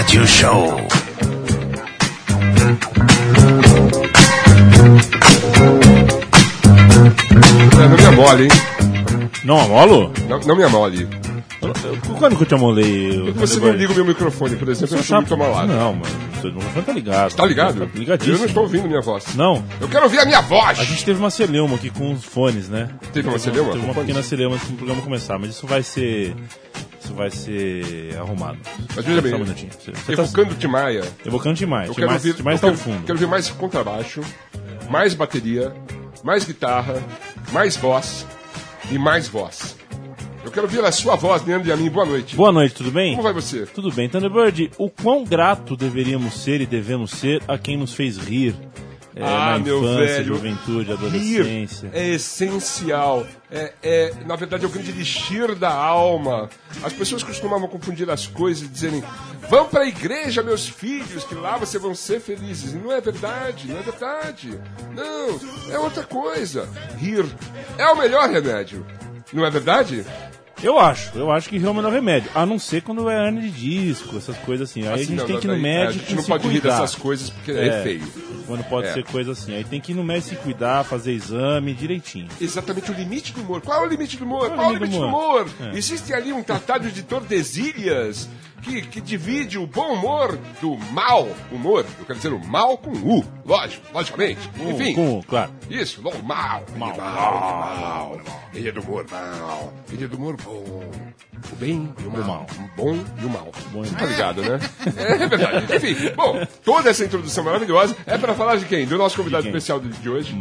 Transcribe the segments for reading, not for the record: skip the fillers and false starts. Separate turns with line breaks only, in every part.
Radio Show.
Não me amole, hein?
Não amolo?
Não me amole.
Quando que eu te amolei?
Porque você não liga o meu microfone, por exemplo, eu sou muito amalado.
Não, mas o seu microfone tá ligado.
Tá ligado?
Tá ligadíssimo.
Eu não estou ouvindo minha voz.
Não.
Eu quero ouvir a minha voz!
A gente teve uma celeuma aqui com os fones, né?
Teve uma celeuma?
Teve uma pequena celeuma antes do programa começar, mas isso vai ser arrumado.
Mas veja bem,
Só um minutinho. Você
evocando Tim Maia.
Evocando Tim Maia.
Eu quero ouvir,
Tim Maia tá ao fundo.
Quero ouvir mais contrabaixo, mais bateria, mais guitarra, mais voz e mais voz. Eu quero ouvir a sua voz, Leandro e a mim. Boa noite.
Boa noite, tudo bem?
Como vai você?
Tudo bem. Thunderbird, o quão grato deveríamos ser e devemos ser a quem nos fez rir na
meu
infância,
velho,
juventude, adolescência.
Rir é essencial. Na verdade, é o grande elixir da alma. As pessoas costumavam confundir as coisas e dizerem: vão para a igreja, meus filhos, que lá vocês vão ser felizes. E não é verdade, não é verdade. Não, é outra coisa. Rir é o melhor remédio. Não é verdade?
Eu acho que rir é o melhor remédio. A não ser quando é hernia de disco, essas coisas assim. Aí
Assim,
a gente
não,
tem que ir no
daí,
médico.
a gente não
se
pode rir
cuidar.
dessas coisas porque é feio.
Quando pode ser coisa assim. Aí tem que ir no médico se cuidar, fazer exame direitinho.
Exatamente o limite do humor. Qual é o limite do humor? Qual é o limite do humor? Existe ali um tratado de Tordesilhas que divide o bom humor do mau humor. Eu quero dizer o mal com U, logicamente. Enfim.
Com U, claro.
Isso, mal. Ele é do humor mal. Ele é do humor bom. O bem e o mal. O bom e o mal. Você tá ligado, né? É verdade. Enfim, bom, toda essa introdução maravilhosa é para falar de quem? Do nosso convidado especial de hoje.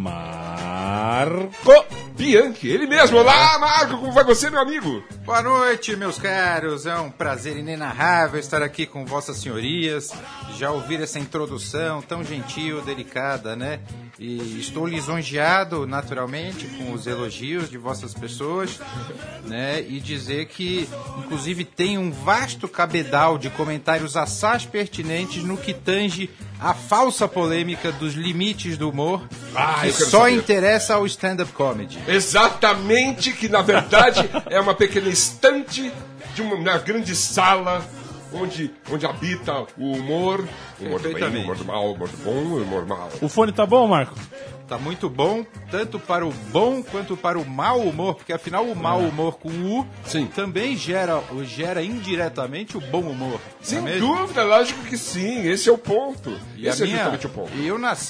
Marco
Bianchi, ele mesmo. Olá, Marco, como vai você, meu amigo?
Boa noite, meus caros. É um prazer inenarrável estar aqui com vossas senhorias. Já ouvir essa introdução tão gentil, delicada, né? E estou lisonjeado, naturalmente, com os elogios de vossas pessoas, né? E dizer que, inclusive, tem um vasto cabedal de comentários assaz pertinentes no que tange a falsa polêmica dos limites do humor, que só interessa ao stand-up comedy.
Exatamente, que na verdade é uma pequena estante de uma grande sala onde habita o humor do bem, o humor do mal, o humor do bom, o humor mal.
O fone tá bom, Marco?
Tá muito bom, tanto para o bom quanto para o mau humor, porque afinal o mau humor com U também gera indiretamente o bom humor.
Sem dúvida, lógico que sim, esse é o ponto.
E
esse é justamente o ponto.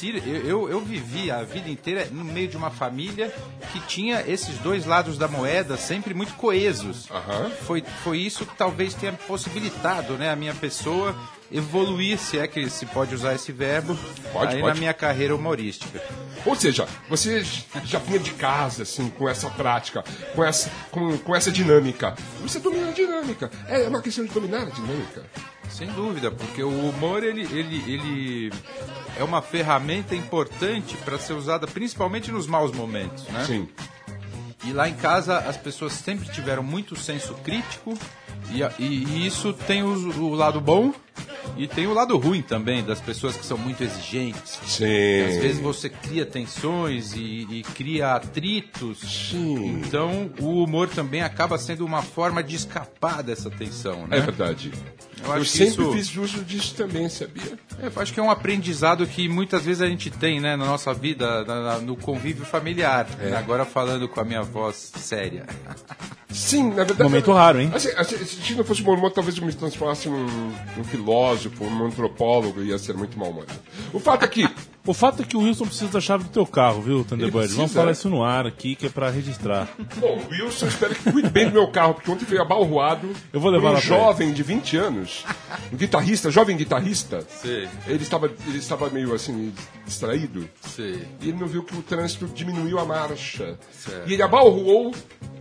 Eu vivi a vida inteira no meio de uma família que tinha esses dois lados da moeda sempre muito coesos. Foi isso que talvez tenha possibilitado, né, a minha pessoa evoluir, se é que se pode usar esse verbo, pode. Na minha carreira humorística.
Ou seja, você já vinha de casa, assim, com essa prática, com essa dinâmica. Você domina a dinâmica. É uma questão de dominar a dinâmica.
Sem dúvida, porque o humor ele é uma ferramenta importante para ser usada principalmente nos maus momentos, né?
Sim.
E lá em casa as pessoas sempre tiveram muito senso crítico e isso tem o lado bom e tem o lado ruim também, das pessoas que são muito exigentes.
Sim.
Às vezes você cria tensões e cria atritos.
Sim.
Então o humor também acaba sendo uma forma de escapar dessa tensão, né?
É verdade. Eu sempre fiz uso disso também, sabia?
Eu acho que é um aprendizado que muitas vezes a gente tem, né, na nossa vida, no convívio familiar. Agora falando com a minha voz séria.
Sim, na verdade...
Momento raro, hein?
Assim, se não fosse humor, talvez eu me transformasse num filósofo, num antropólogo, ia ser muito mal-humorado. O fato é que
o Wilson precisa da chave do teu carro, viu, Thunderbird? Vamos falar isso no ar aqui, que é pra registrar.
Bom, o Wilson, espero que cuide bem do meu carro, porque ontem veio abalroado por um jovem de 20 anos, um jovem guitarrista.
Sim.
Ele estava meio assim, distraído.
Sim.
E ele não viu que o trânsito diminuiu a marcha. Certo. E ele abalroou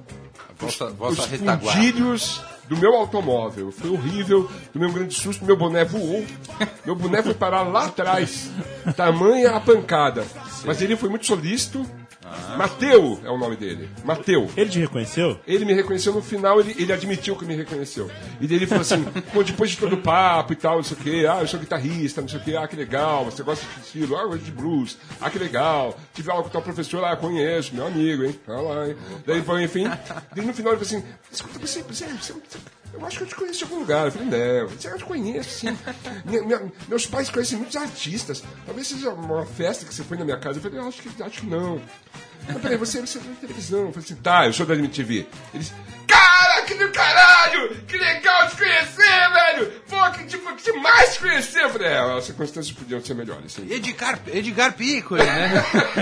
os fundilhos do meu automóvel. Foi horrível, tomei um grande susto, meu boné voou. Meu boné foi parar lá atrás. Tamanha a pancada. Sim. Mas ele foi muito solícito Mateu é o nome dele. Mateu.
Ele te reconheceu?
Ele me reconheceu no final, ele admitiu que me reconheceu. E daí ele falou assim, pô, depois de todo o papo e tal, não sei o quê, eu sou guitarrista, não sei o quê, que legal, você gosta de estilo, eu gosto de blues, que legal, tive aula com o tal professor, conheço, meu amigo, hein, lá, hein. Daí, enfim, daí no final ele falou assim, escuta, você eu acho que eu te conheço de algum lugar. Eu falei, não, eu te conheço, sim. Meus pais conhecem muitos artistas. Talvez seja uma festa que você foi na minha casa. Eu falei, acho que não. Mas peraí, você é da televisão. Eu falei assim, tá, eu sou da MTV. Eles, cara, que do caralho! Que legal te conhecer, velho! Pô, que demais te conhecer! Eu falei, as circunstâncias podiam ser melhores. Sim.
Edgar Piccoli, né?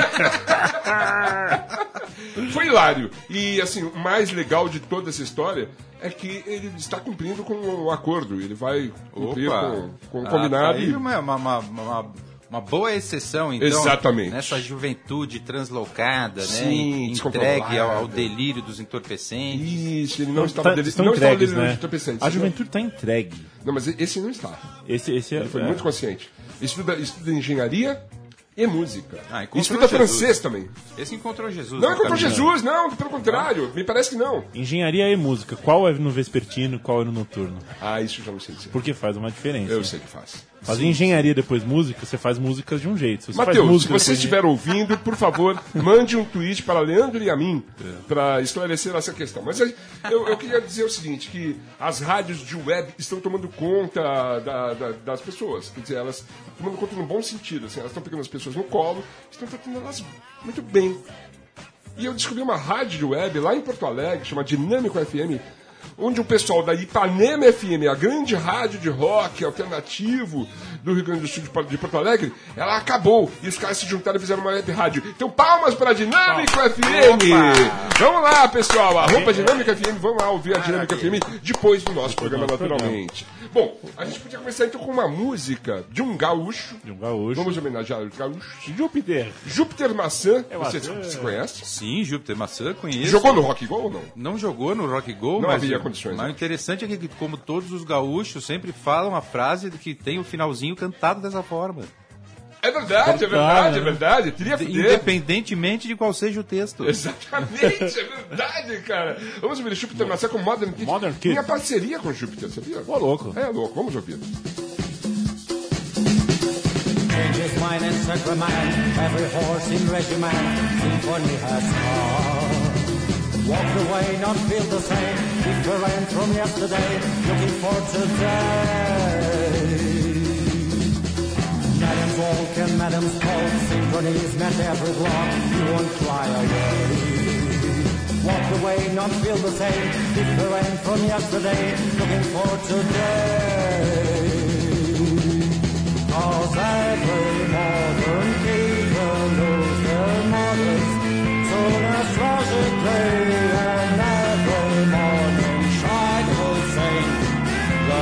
Foi hilário. E, assim, o mais legal de toda essa história é que ele está cumprindo com o acordo. Ele vai cumprir com o combinado.
Tá aí uma boa exceção, então.
Exatamente.
Nessa juventude translocada,
sim,
né? Entregue ao delírio dos entorpecentes.
Isso, ele não estava delírio dos entorpecentes.
A juventude está entregue.
Não, mas esse não está.
Ele
foi muito consciente. Estuda engenharia e música.
Estuda
francês também.
Esse encontrou Jesus.
Não encontrou Jesus, não, pelo contrário. Me parece que não.
Engenharia e música. Qual é no vespertino e qual é no noturno?
Isso já não sei dizer.
Porque faz uma diferença.
Eu sei que faz.
Fazer engenharia depois música, você faz músicas de um jeito.
Matheus, se você estiver ouvindo, por favor, mande um tweet para Leandro e a mim para esclarecer essa questão. Mas eu queria dizer o seguinte, que as rádios de web estão tomando conta das pessoas. Quer dizer, elas estão tomando conta no bom sentido. Assim, elas estão pegando as pessoas no colo, estão tratando elas muito bem. E eu descobri uma rádio de web lá em Porto Alegre, chama Dinâmico FM, onde o pessoal da Ipanema FM, a grande rádio de rock alternativo do Rio Grande do Sul de Porto Alegre, ela acabou. E os caras se juntaram e fizeram uma web rádio. Então, palmas para a Dinâmico FM! Opa. Vamos lá, pessoal! Dinâmico FM, vamos lá ouvir a Dinâmico FM depois do nosso programa, naturalmente. Bom, a gente podia começar então com uma música de um gaúcho. Vamos homenagear o gaúcho. Júpiter Maçã. Você conhece?
Sim, Júpiter Maçã, conheço.
Jogou no Rock Go ou não?
Não jogou no Rock Go,
não
mas
havia condições.
Mas o interessante é que, como todos os gaúchos, sempre falam a frase de que tem o finalzinho cantado dessa forma.
É verdade. Teria
independentemente de qual seja o texto.
Exatamente, é verdade, cara. Vamos ouvir o Júpiter Maçã com Modern Kid. Minha parceria com o Júpiter, sabia?
Louco.
É louco, vamos ouvir.
Changes mine and sacrament, every horse in regiment, symphony has come. Walk away, not feel the same, different from yesterday, looking for today. Madam's walk and Madam's talk, synchronies met every block, you won't fly away. Walk away, not feel the same, different from yesterday, looking for today. 'Cause every modern people lose their mothers, soon as tragically, and every morning child will sing the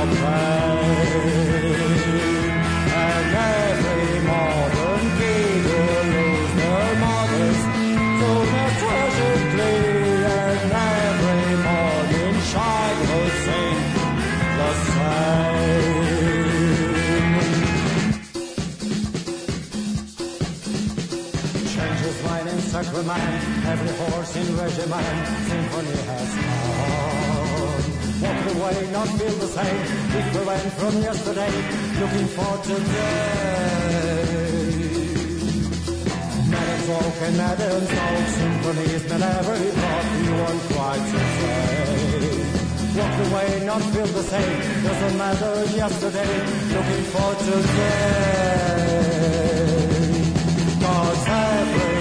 pain. And every modern people lose their mothers, soon as tragically, and every morning child will sing the same. Sacrament, every horse in regiment, symphony has come. Walk away, not feel the same, different from yesterday, looking for today. Madam's walk and Madam's talk, symphonies that every thought you won't quite to say. Walk away, not feel the same, doesn't matter yesterday, looking for today. 'Cause every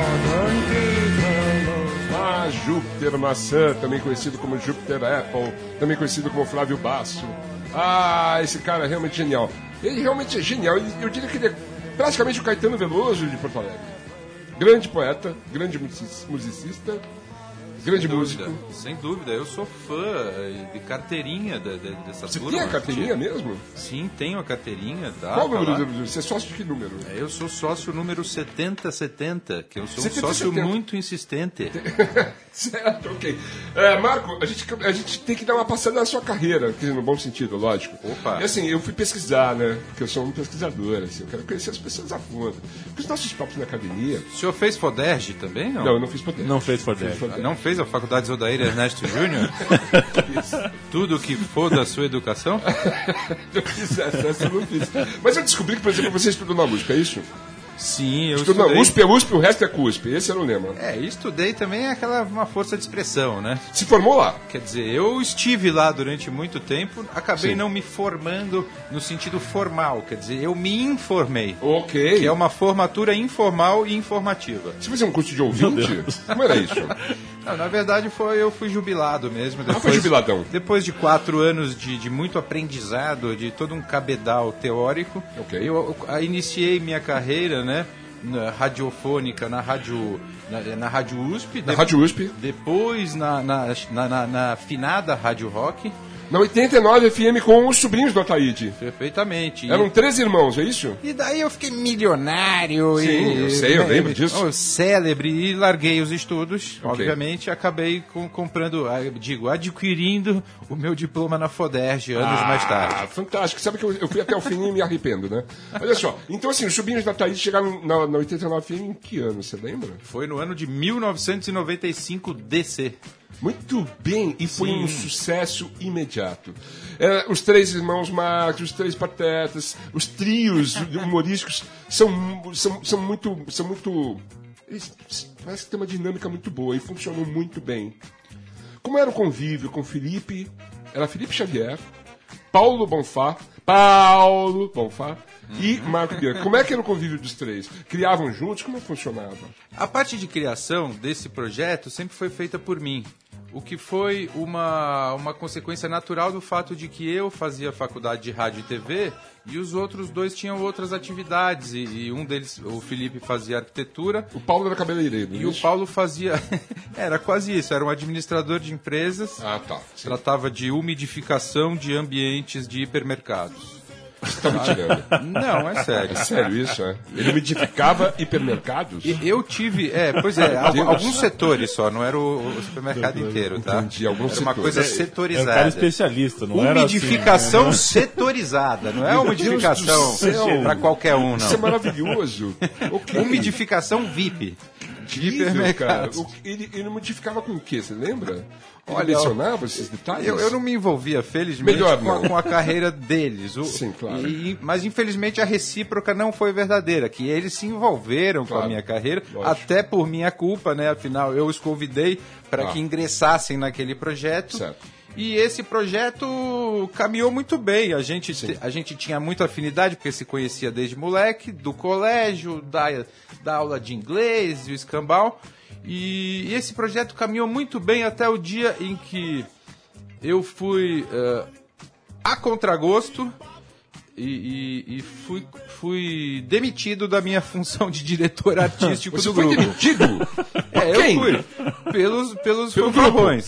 Júpiter Maçã, também conhecido como Júpiter Apple, também conhecido como Flávio Basso. Esse cara é realmente genial. Ele realmente é genial. Eu diria que ele é praticamente o Caetano Veloso de Porto Alegre. Grande poeta, grande musicista Grande músico.
Sem dúvida, eu sou fã de carteirinha dessa
Você
turma.
tem a carteirinha mesmo?
Sim, tenho a carteirinha.
Qual o número? Você é sócio de que número?
Eu sou sócio número 7070, que eu sou um
70.
sócio muito insistente.
Certo, ok. Marco, a gente tem que dar uma passada na sua carreira, quer dizer, no bom sentido, lógico.
Opa.
E assim, eu fui pesquisar, né? Porque eu sou um pesquisador, assim, eu quero conhecer as pessoas a fundo. Porque os nossos papos na academia...
O senhor fez FODERJ também, não?
Não, eu não fiz poder.
Não fez poder.
Não fez a Faculdade Odair Ernesto Júnior? Tudo que for da sua educação?
Eu fiz essa eu não fiz. Mas eu descobri que, por exemplo, você estudou na USP, é isso?
Sim, eu
Estudou na
estudei.
USP, o resto é CUSP. Esse era o lema.
Estudei também uma força de expressão, né?
Se formou lá.
Quer dizer, eu estive lá durante muito tempo, acabei
Sim.
não me formando no sentido formal, quer dizer, eu me informei.
Ok.
Que é uma formatura informal e informativa.
Você fazia um curso de ouvinte? Como era isso?
Não, na verdade, eu fui jubilado mesmo.
Foi jubiladão.
Depois de 4 anos de muito aprendizado, de todo um cabedal teórico,
Ok.
eu iniciei minha carreira, né, radiofônica na Rádio USP.
Na Rádio USP.
Depois na finada Rádio Rock.
Na 89 FM com os sobrinhos do Ataíde.
Perfeitamente.
Eram 13 irmãos, é isso?
E daí eu fiquei milionário.
Sim, eu sei, eu lembro disso.
Célebre, e larguei os estudos.
Ok.
Obviamente, acabei adquirindo o meu diploma na FODERJ anos mais tarde.
Fantástico. Sabe que eu fui até o fim e me arrependo, né? Olha só, então assim, os sobrinhos do Ataíde chegaram na 89 FM em que ano, você lembra?
Foi no ano de 1995 DC.
Muito bem, e foi um sucesso imediato. Os 3 irmãos Marx, os 3 patetas, os trios humorísticos são muito... Eles parece que tem uma dinâmica muito boa e funcionam muito bem. Como era o convívio com Felipe? Era Felipe Xavier, Paulo Bonfá e Marco Bianchi. Como é que era o convívio dos 3? Criavam juntos? Como funcionava?
A parte de criação desse projeto sempre foi feita por mim. O que foi uma consequência natural do fato de que eu fazia faculdade de rádio e TV e os outros 2 tinham outras atividades. E um deles, o Felipe, fazia arquitetura.
O Paulo era cabeleireiro.
E o Paulo fazia... Era quase isso, era um administrador de empresas.
Ah, tá.
Tratava de umidificação de ambientes de hipermercados.
Você tá me tirando.
Não, é sério.
É sério isso, é? Ele umidificava hipermercados?
Eu tive, alguns setores só, não era o supermercado inteiro, tá?
Entendi, alguns
era uma
setores.
coisa
Era um
setorizada.
cara especialista, não era assim,
Umidificação
né?
setorizada, não é umidificação para qualquer um, não.
Isso é maravilhoso. Okay.
Umidificação VIP. De
Incrível,
hipermercados.
cara. Ele modificava com o quê? Você lembra?
Olha,
Ele mencionava esses detalhes?
Eu não me envolvia, felizmente,
Melhor não.
com a carreira deles.
Sim, claro.
Mas, infelizmente, a recíproca não foi verdadeira, que eles se envolveram com a minha carreira,
lógico.
até por minha culpa, né? Afinal, eu os convidei para que ingressassem naquele projeto.
Certo.
E esse projeto caminhou muito bem. A gente tinha muita afinidade, porque se conhecia desde moleque, do colégio, da aula de inglês e o escambau. E esse projeto caminhou muito bem até o dia em que eu fui a contragosto e fui demitido da minha função de diretor artístico
Você
do
foi
grupo.
demitido?
Eu fui. Pelos fanfarrões.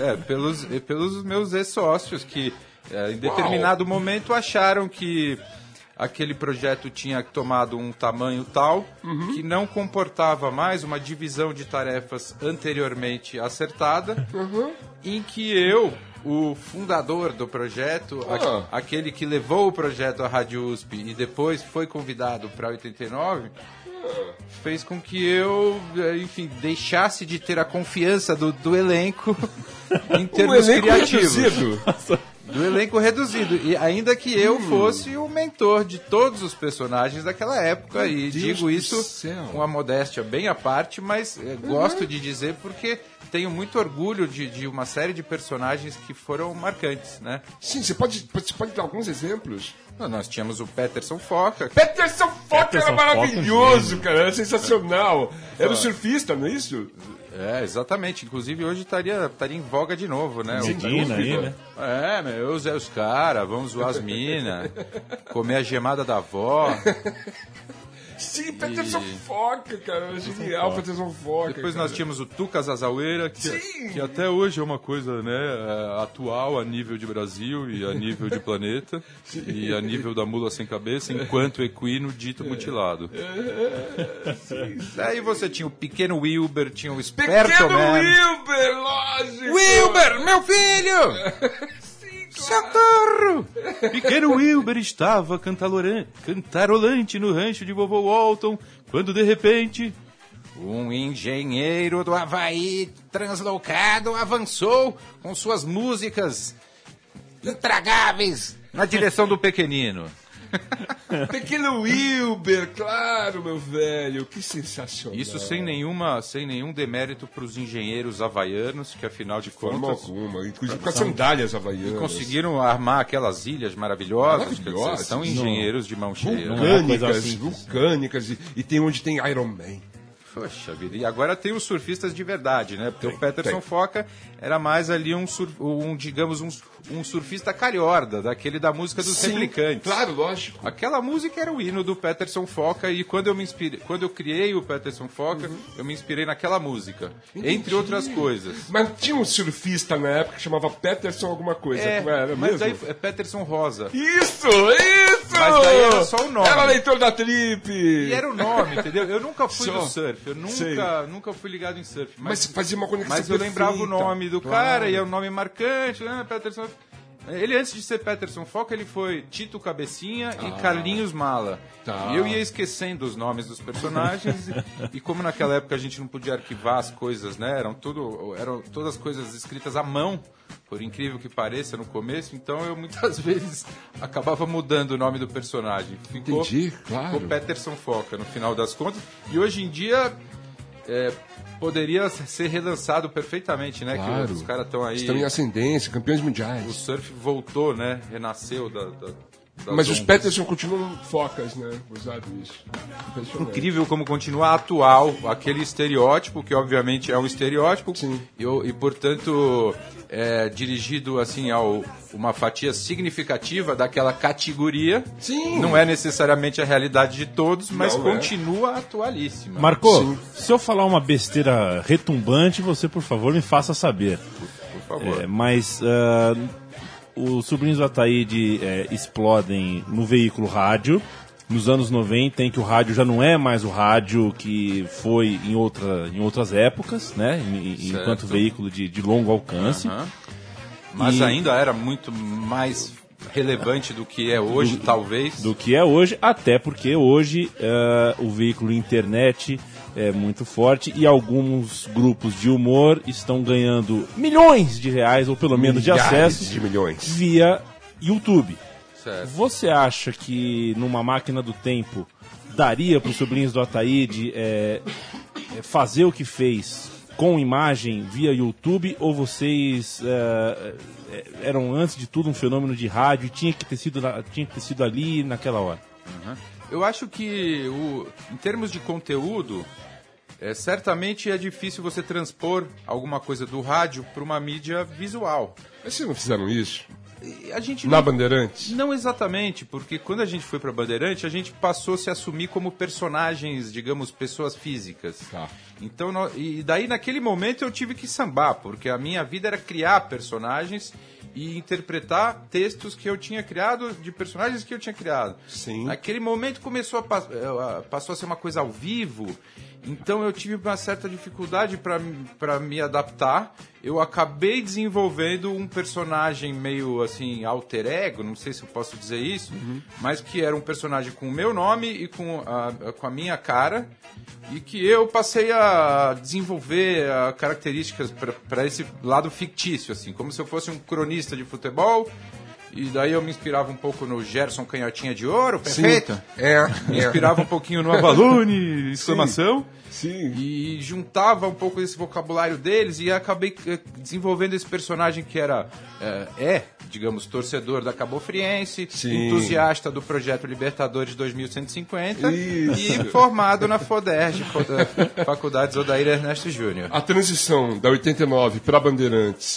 Pelos meus ex-sócios que em determinado momento acharam que aquele projeto tinha tomado um tamanho tal que não comportava mais uma divisão de tarefas anteriormente acertada, em que eu, o fundador do projeto, aquele que levou o projeto à Rádio USP e depois foi convidado para 89, fez com que eu, enfim, deixasse de ter a confiança do elenco em termos criativos.
Reduzido.
Do elenco reduzido. E ainda que eu fosse o mentor de todos os personagens daquela época. E digo isso com a modéstia bem à parte, mas gosto de dizer porque tenho muito orgulho de uma série de personagens que foram marcantes, né?
Sim, você pode dar alguns exemplos?
Nós tínhamos o Peterson Foca.
Peterson Foca era
Foca,
maravilhoso, cara. Era sensacional. Era o surfista, não é isso?
Exatamente. Inclusive hoje estaria em voga de novo, né?
Medina aí, né?
Eu usei os caras, vamos zoar as minas, comer a gemada da avó.
Sim, Peterson Foca, cara. Era genial, Peterson Foca.
Depois
cara.
nós tínhamos o Tuca Zazaueira, que até hoje é uma coisa, né, atual a nível de Brasil e a nível de planeta e a nível da mula sem cabeça, enquanto equino dito mutilado.
Daí você tinha o Pequeno Wilber, tinha o Esperto
Pequeno
Man.
Wilber, lógico!
Wilber, meu filho! Socorro!
Pequeno Wilber estava cantarolante no rancho de vovô Walton, quando de repente...
Um engenheiro do Havaí translocado avançou com suas músicas intragáveis na direção do pequenino.
Pequeno Wilber, claro, meu velho. Que sensacional.
Isso sem nenhum demérito para os engenheiros havaianos, que afinal de
Forma
contas...
alguma, inclusive com as sandálias havaianas.
Conseguiram armar aquelas ilhas maravilhosas. Quer dizer, são engenheiros de mão cheia.
Vulcânicas, e tem onde tem Iron Man.
Poxa vida, e agora tem os surfistas de verdade, né? Porque o Peterson Foca era mais ali um surfista calhorda, daquele da música dos Replicantes.
Claro, lógico.
Aquela música era o hino do Peterson Foca, e quando eu criei o Peterson Foca, eu me inspirei naquela música, entre outras coisas.
Mas tinha um surfista na época que chamava Peterson alguma coisa, como era
mas
mesmo?
daí é Peterson Rosa.
Isso!
Mas daí era só o nome.
Era leitor da Trip.
E era o nome, entendeu? Eu nunca fui
Só.
do surf, eu nunca fui ligado em surf.
Mas fazia uma conexão
Mas eu lembrava o
perfeita.
nome do
Claro.
cara, e é um nome marcante, né? Peterson. Ele, antes de ser Peterson Foca, ele foi Tito Cabecinha e Carlinhos Mala.
Tá.
E eu ia esquecendo os nomes dos personagens, e como naquela época a gente não podia arquivar as coisas, né? Eram todas coisas escritas à mão, por incrível que pareça, no começo, então eu muitas vezes acabava mudando o nome do personagem.
Entendi, claro.
Ficou Peterson Foca, no final das contas. E hoje em dia... poderia ser relançado perfeitamente, né?
Claro.
Que os caras estão aí...
Estão em ascendência, campeões mundiais.
O surf voltou, né? Renasceu das
Mas os
ondas.
Peterson continuam focas, né? Usado isso. Impressionante.
Incrível como continua atual aquele estereótipo, que obviamente é um estereótipo,
Sim.
e portanto é dirigido assim a uma fatia significativa daquela categoria.
Sim.
Não é necessariamente a realidade de todos, mas
Não é.
continua atualíssima.
Marco, se eu falar uma besteira retumbante, você, por favor, me faça saber.
Por favor.
Mas os sobrinhos do Ataíde explodem no veículo rádio. Nos anos 90, em que o rádio já não é mais o rádio que foi em outras épocas, né? Enquanto veículo de longo alcance.
Mas ainda era muito mais relevante do que é hoje, talvez.
Do que é hoje, até porque hoje o veículo internet é muito forte e alguns grupos de humor estão ganhando milhões de reais, ou pelo menos de acessos,
de milhões.
via YouTube.
Certo.
Você acha que numa máquina do tempo daria para os sobrinhos do Ataíde fazer o que fez com imagem via YouTube, ou vocês eram antes de tudo um fenômeno de rádio e tinha que ter sido ali naquela hora?
Eu acho que em termos de conteúdo, certamente é difícil você transpor alguma coisa do rádio para uma mídia visual.
Mas vocês não fizeram isso?
A gente
Na Bandeirantes?
Não exatamente, porque quando a gente foi para Bandeirante, a gente passou a se assumir como personagens, digamos, pessoas físicas.
Tá.
Então, e daí naquele momento eu tive que sambar, porque a minha vida era criar personagens e interpretar textos que eu tinha criado, de personagens que eu tinha criado.
Sim.
Naquele momento passou a ser uma coisa ao vivo, então eu tive uma certa dificuldade para me adaptar. Eu acabei desenvolvendo um personagem meio assim, alter ego, não sei se eu posso dizer isso, mas que era um personagem com o meu nome e com a minha cara, e que eu passei a desenvolver características para esse lado fictício, assim, como se eu fosse um cronista de futebol. E daí eu me inspirava um pouco no Gerson Canhotinha de Ouro, perfeito? Me inspirava um pouquinho no Avalone, exclamação.
Sim.
E juntava um pouco desse vocabulário deles e acabei desenvolvendo esse personagem que era, digamos, torcedor da Cabo Friense,
Sim.
entusiasta do projeto Libertadores 2150
Isso.
e formado na FODERJ, Faculdades Odair Ernesto Júnior.
A transição da 89 para Bandeirantes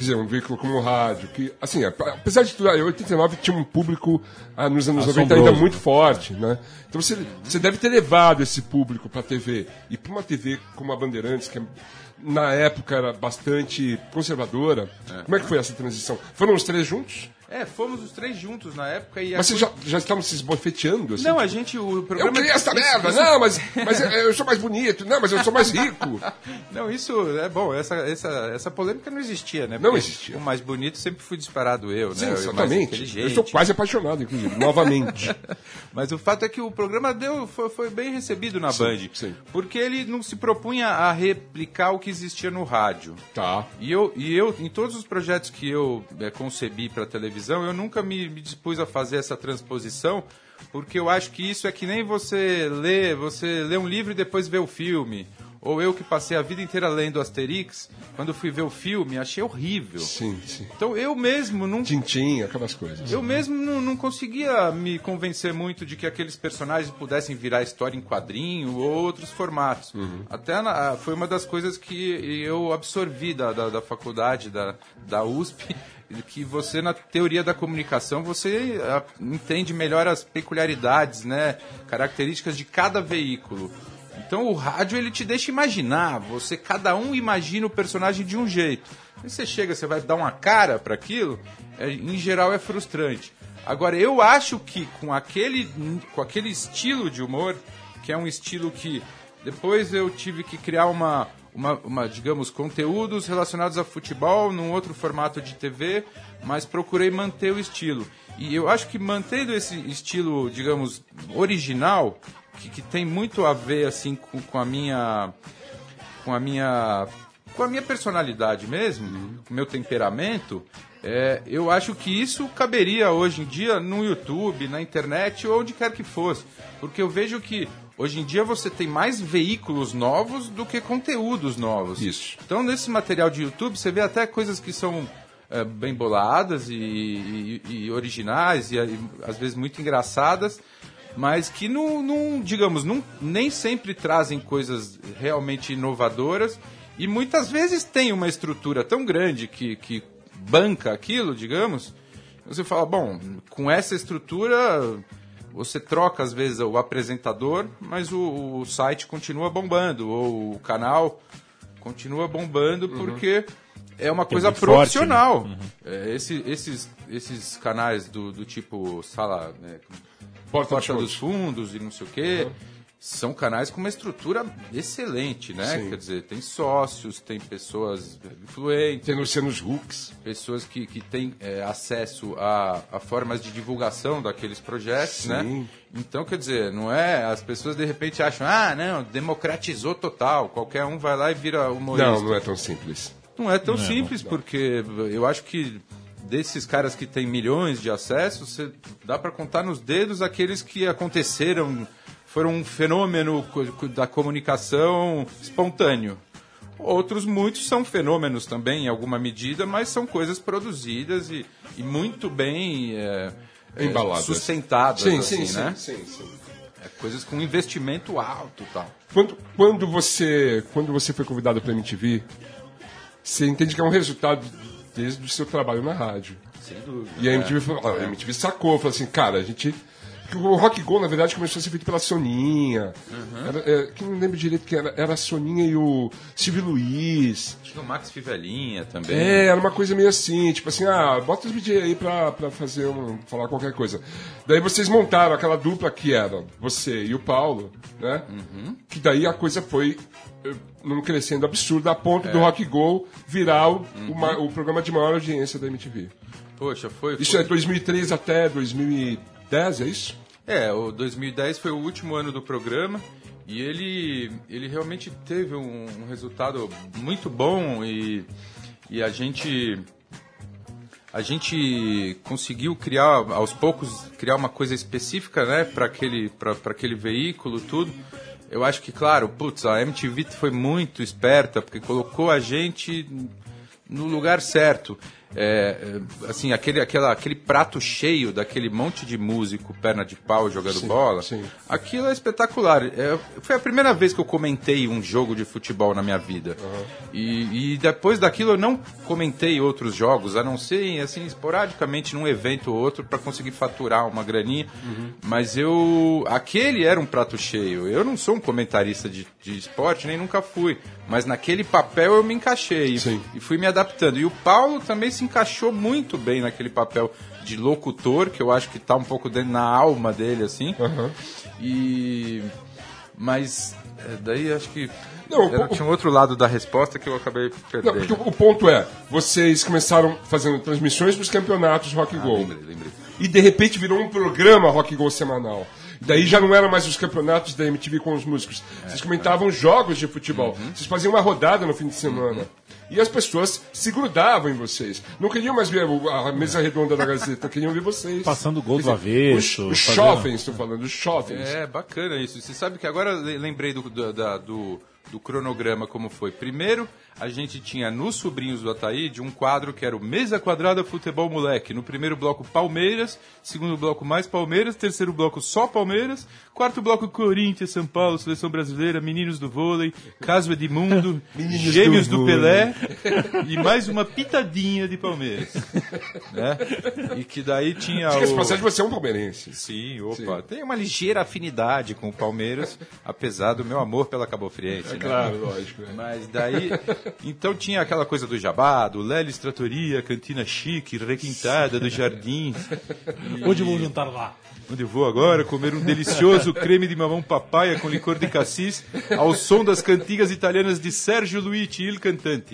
dizer, um veículo como o rádio, que, assim, apesar de tudo, em 89 tinha um público nos anos 90 ainda muito forte, né? Então você deve ter levado esse público para a TV. E para uma TV como a Bandeirantes, que na época era bastante conservadora, como é que foi essa transição? Foram os três juntos?
Fomos os três juntos na época. E
mas vocês já estavam se esbofeteando? Assim?
Não, a gente... O programa...
Eu queria essa merda! Não, mas eu sou mais bonito. Não, mas eu sou mais rico.
Não, isso é bom. Essa polêmica não existia, né?
Não existia.
O mais bonito sempre fui disparado eu,
Sim,
né?
Exatamente. Eu sou quase apaixonado, inclusive, novamente.
Mas o fato é que o programa foi bem recebido na Band.
Sim.
Porque ele não se propunha a replicar o que existia no rádio.
Tá.
E eu em todos os projetos que eu concebi para televisão, eu nunca me dispus a fazer essa transposição, porque eu acho que isso é que nem você lê um livro e depois vê o filme. Ou eu que passei a vida inteira lendo Asterix, quando fui ver o filme, achei horrível.
Sim, sim.
Então eu mesmo não...
Tintim, aquelas coisas.
Eu mesmo não conseguia me convencer muito de que aqueles personagens pudessem virar história em quadrinho ou outros formatos. Até foi uma das coisas que eu absorvi da faculdade, da USP, que você, na teoria da comunicação, você entende melhor as peculiaridades, né, características de cada veículo. Então o rádio ele te deixa imaginar, cada um imagina o personagem de um jeito. Aí você chega, você vai dar uma cara para aquilo, em geral é frustrante. Agora eu acho que com aquele estilo de humor, que é um estilo que depois eu tive que criar digamos, conteúdos relacionados a futebol num outro formato de TV, mas procurei manter o estilo. E eu acho que mantendo esse estilo, digamos, original, que tem muito a ver assim com a minha personalidade mesmo, com o meu temperamento, eu acho que isso caberia hoje em dia no YouTube, na internet ou onde quer que fosse, porque eu vejo que hoje em dia você tem mais veículos novos do que conteúdos novos.
Isso.
Então nesse material de YouTube você vê até coisas que são bem boladas e originais e às vezes muito engraçadas, mas que digamos, nem sempre trazem coisas realmente inovadoras e muitas vezes tem uma estrutura tão grande que banca aquilo, digamos. Você fala, bom, com essa estrutura você troca às vezes o apresentador, mas o site continua bombando, ou o canal continua bombando porque é uma coisa profissional.
Forte, né?
Esses canais do tipo sala...
Porta
dos Fundos e não sei o quê, são canais com uma estrutura excelente, né?
Sim.
Quer dizer, tem sócios, tem pessoas influentes.
Tem Lucianos Hucks.
Pessoas que têm acesso a formas de divulgação daqueles projetos,
Sim.
né? Então, quer dizer, não é... As pessoas de repente acham, não, democratizou total, qualquer um vai lá e vira humorista.
Não é tão simples.
Não é tão simples, porque eu acho que desses caras que têm milhões de acessos, dá para contar nos dedos aqueles que aconteceram, foram um fenômeno da comunicação espontâneo. Outros, muitos, são fenômenos também, em alguma medida, mas são coisas produzidas e muito bem
embaladas,
sustentadas, né?
Sim.
Coisas com investimento alto e tal.
Quando você foi convidado para a MTV, você entende que é um resultado desde o seu trabalho na rádio.
Sem dúvida.
E a MTV falou, a MTV sacou, falou assim, cara, a gente... Porque o Rock Go, na verdade, começou a ser feito pela Soninha. Que não lembro direito quem era. Era a Soninha e o Silvio Luiz.
Acho que o Max Fivelinha também.
Era uma coisa meio assim, tipo assim, bota os DJ aí pra fazer falar qualquer coisa. Daí vocês montaram aquela dupla que era você e o Paulo, né? Que daí a coisa foi num crescendo absurdo, a ponto do Rock Go virar o programa de maior audiência da MTV.
Poxa, foi...
Isso é 2003 até 2010, é isso?
O 2010 foi o último ano do programa e ele realmente teve um resultado muito bom e a gente conseguiu aos poucos criar uma coisa específica, né, para aquele veículo, tudo. Eu acho que, claro, a MTV foi muito esperta porque colocou a gente no lugar certo.
assim, aquele prato cheio daquele monte de músico, perna de pau jogando bola, aquilo é espetacular. Foi a primeira vez que eu comentei um jogo de futebol na minha vida. E depois daquilo eu não comentei outros jogos, a não ser assim, esporadicamente num evento ou outro para conseguir faturar uma graninha. Mas aquele era um prato cheio. Eu não sou um comentarista de esporte, nem nunca fui. Mas naquele papel eu me encaixei e fui me adaptando. E o Paulo também se encaixou muito bem naquele papel de locutor, que eu acho que está um pouco dentro na alma dele, assim. Mas daí acho que tinha um outro lado da resposta que eu acabei perdendo.
Não, o ponto é, vocês começaram fazendo transmissões dos campeonatos Rock Go.
Lembrei.
E de repente virou um programa Rock Go semanal. Daí já não eram mais os campeonatos da MTV com os músicos. Vocês comentavam jogos de futebol. Vocês faziam uma rodada no fim de semana. E as pessoas se grudavam em vocês. Não queriam mais ver a mesa redonda da Gazeta, queriam ver vocês.
Passando gol do avesso.
Os jovens, estou falando, os jovens.
É, bacana isso. Você sabe que agora lembrei do cronograma como foi. Primeiro, a gente tinha nos Sobrinhos do Ataíde um quadro que era o Mesa Quadrada Futebol Moleque. No primeiro bloco, Palmeiras. Segundo bloco, mais Palmeiras. Terceiro bloco, só Palmeiras. Quarto bloco, Corinthians, São Paulo, Seleção Brasileira, Meninos do Vôlei, Caso Edmundo, Gêmeos do Pelé e mais uma pitadinha de Palmeiras. Né? E que daí tinha
Diga-se passagem, você é um palmeirense.
Sim, opa. Tem uma ligeira afinidade com o Palmeiras, apesar do meu amor pela Cabo Friense.
Claro, lógico.
Mas daí, então tinha aquela coisa do Jabá, do Lelis Tratoria, cantina chique, requintada dos jardins.
Onde vou jantar lá?
Onde eu vou agora comer um delicioso creme de mamão papaya com licor de cassis ao som das cantigas italianas de Sergio Luigi, il cantante.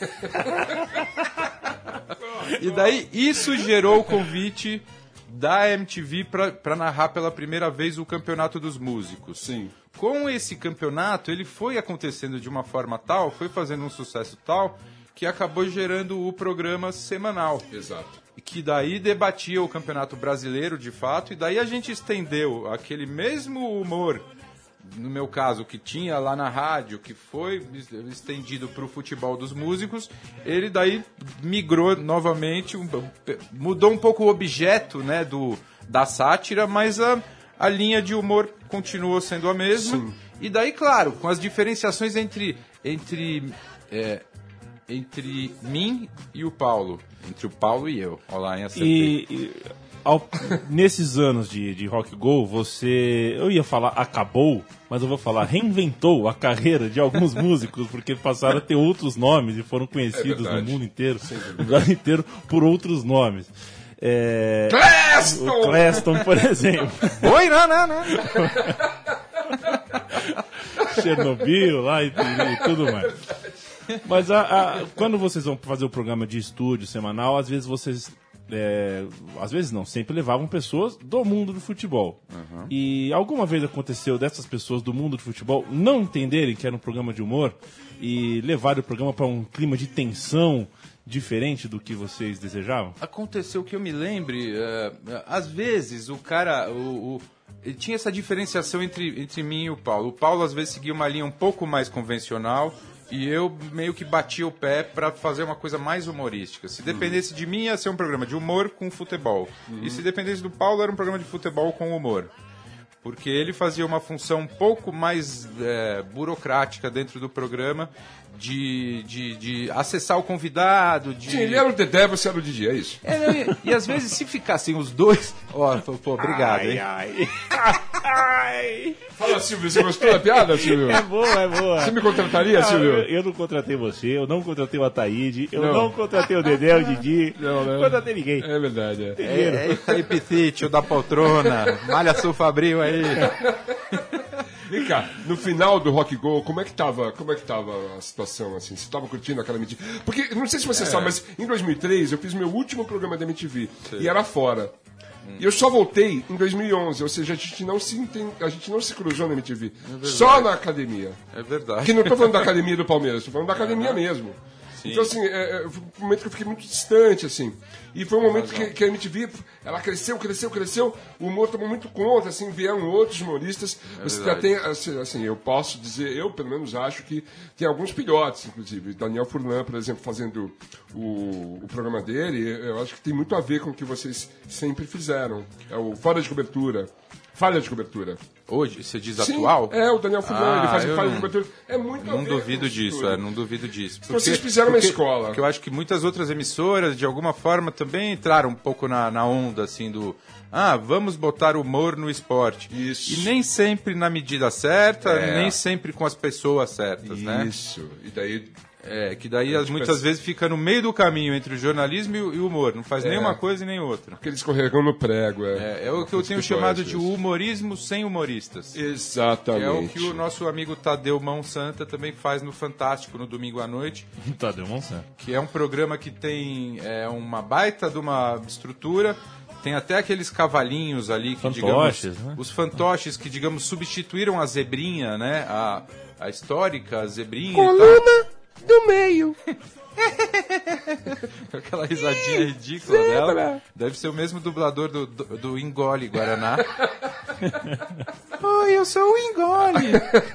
E daí isso gerou o convite da MTV para narrar pela primeira vez o Campeonato dos Músicos.
Sim.
Com esse campeonato, ele foi acontecendo de uma forma tal, foi fazendo um sucesso tal, que acabou gerando o programa semanal.
Exato.
Que daí debatia o Campeonato Brasileiro, de fato, e daí a gente estendeu aquele mesmo humor, no meu caso, que tinha lá na rádio, que foi estendido para o futebol dos músicos, ele daí migrou novamente, mudou um pouco o objeto, né, da sátira, mas a linha de humor continuou sendo a mesma. Sim. E daí, claro, com as diferenciações entre mim e o Paulo. Entre o Paulo e eu. Olha lá, em acertei.
Nesses anos de Rock Go, eu ia falar acabou, mas eu vou falar reinventou a carreira de alguns músicos, porque passaram a ter outros nomes e foram conhecidos no mundo inteiro, no Brasil inteiro, por outros nomes.
Cleston!
O Cleston, por exemplo.
Oi, não.
Chernobyl lá e tudo mais. Mas quando vocês vão fazer o programa de estúdio semanal, às vezes vocês... às vezes não, sempre levavam pessoas do mundo do futebol. E alguma vez aconteceu dessas pessoas do mundo do futebol não entenderem que era um programa de humor e levarem o programa para um clima de tensão diferente do que vocês desejavam?
Aconteceu que eu me lembre, às vezes o cara... ele tinha essa diferenciação entre mim e o Paulo. O Paulo às vezes seguia uma linha um pouco mais convencional e eu meio que batia o pé para fazer uma coisa mais humorística. Se dependesse de mim, ia ser um programa de humor com futebol. E se dependesse do Paulo, era um programa de futebol com humor. Porque ele fazia uma função um pouco mais burocrática dentro do programa, de acessar o convidado.
Sim, ele era o Dedé, você era o Didi, é isso?
E às vezes, se ficassem os dois... obrigado, hein?
Ai.
Fala, Silvio, você gostou da piada, Silvio?
É boa.
Você me contrataria, Silvio?
Eu não contratei você, eu não contratei o Ataíde, eu não contratei o Dedé, o Didi, não contratei ninguém.
É verdade,
É isso aí, Piscite, o da poltrona, malha sul Fabril aí.
Vem cá, no final do Rock Go, como é que tava a situação, assim? Você tava curtindo aquela MTV? Porque, não sei se você sabe, mas em 2003 eu fiz meu último programa da MTV. Sim. E era fora. E eu só voltei em 2011, ou seja, a gente não se cruzou na MTV. Só na academia.
É verdade.
Que não tô falando da academia do Palmeiras, tô falando da academia mesmo. Então, assim, foi um momento que eu fiquei muito distante, assim. E foi um momento que a MTV, ela cresceu, o humor tomou muito conta, assim, vieram outros humoristas. Você já tem, assim, eu posso dizer, eu pelo menos acho que tem alguns pilhotes, inclusive. Daniel Furlan, por exemplo, fazendo o programa dele, eu acho que tem muito a ver com o que vocês sempre fizeram. É o Fora de Cobertura. Falha de cobertura.
Hoje, você diz
Sim,
atual?
É, o Daniel Furlan, ele faz
eu
falha
não-
de cobertura. É muito a
Não
ver
duvido
com isso
disso,
tudo.
não duvido disso.
Vocês fizeram uma escola.
Porque eu acho que muitas outras emissoras, de alguma forma, também entraram um pouco na onda, assim, do... vamos botar humor no esporte.
Isso.
E nem sempre na medida certa,
É.
nem sempre com as pessoas certas, né?
Isso. E daí...
Que daí muitas vezes fica no meio do caminho entre o jornalismo e o humor. Não faz nem uma coisa e nem outra.
Aquele escorregão no prego.
É o que eu tenho chamado de humorismo sem humoristas.
Exatamente.
É o que o nosso amigo Tadeu Mão Santa também faz no Fantástico, no domingo à noite.
Tadeu Monsanto.
Que é um programa que tem uma baita de uma estrutura, tem até aqueles cavalinhos ali, que
Fantoches,
digamos,
né?
os fantoches que, digamos, substituíram a zebrinha, né, a histórica zebrinha e tal.
do meio.
Aquela risadinha ridícula dela. Deve ser o mesmo dublador do Engole Guaraná. Oi, eu sou o Engole.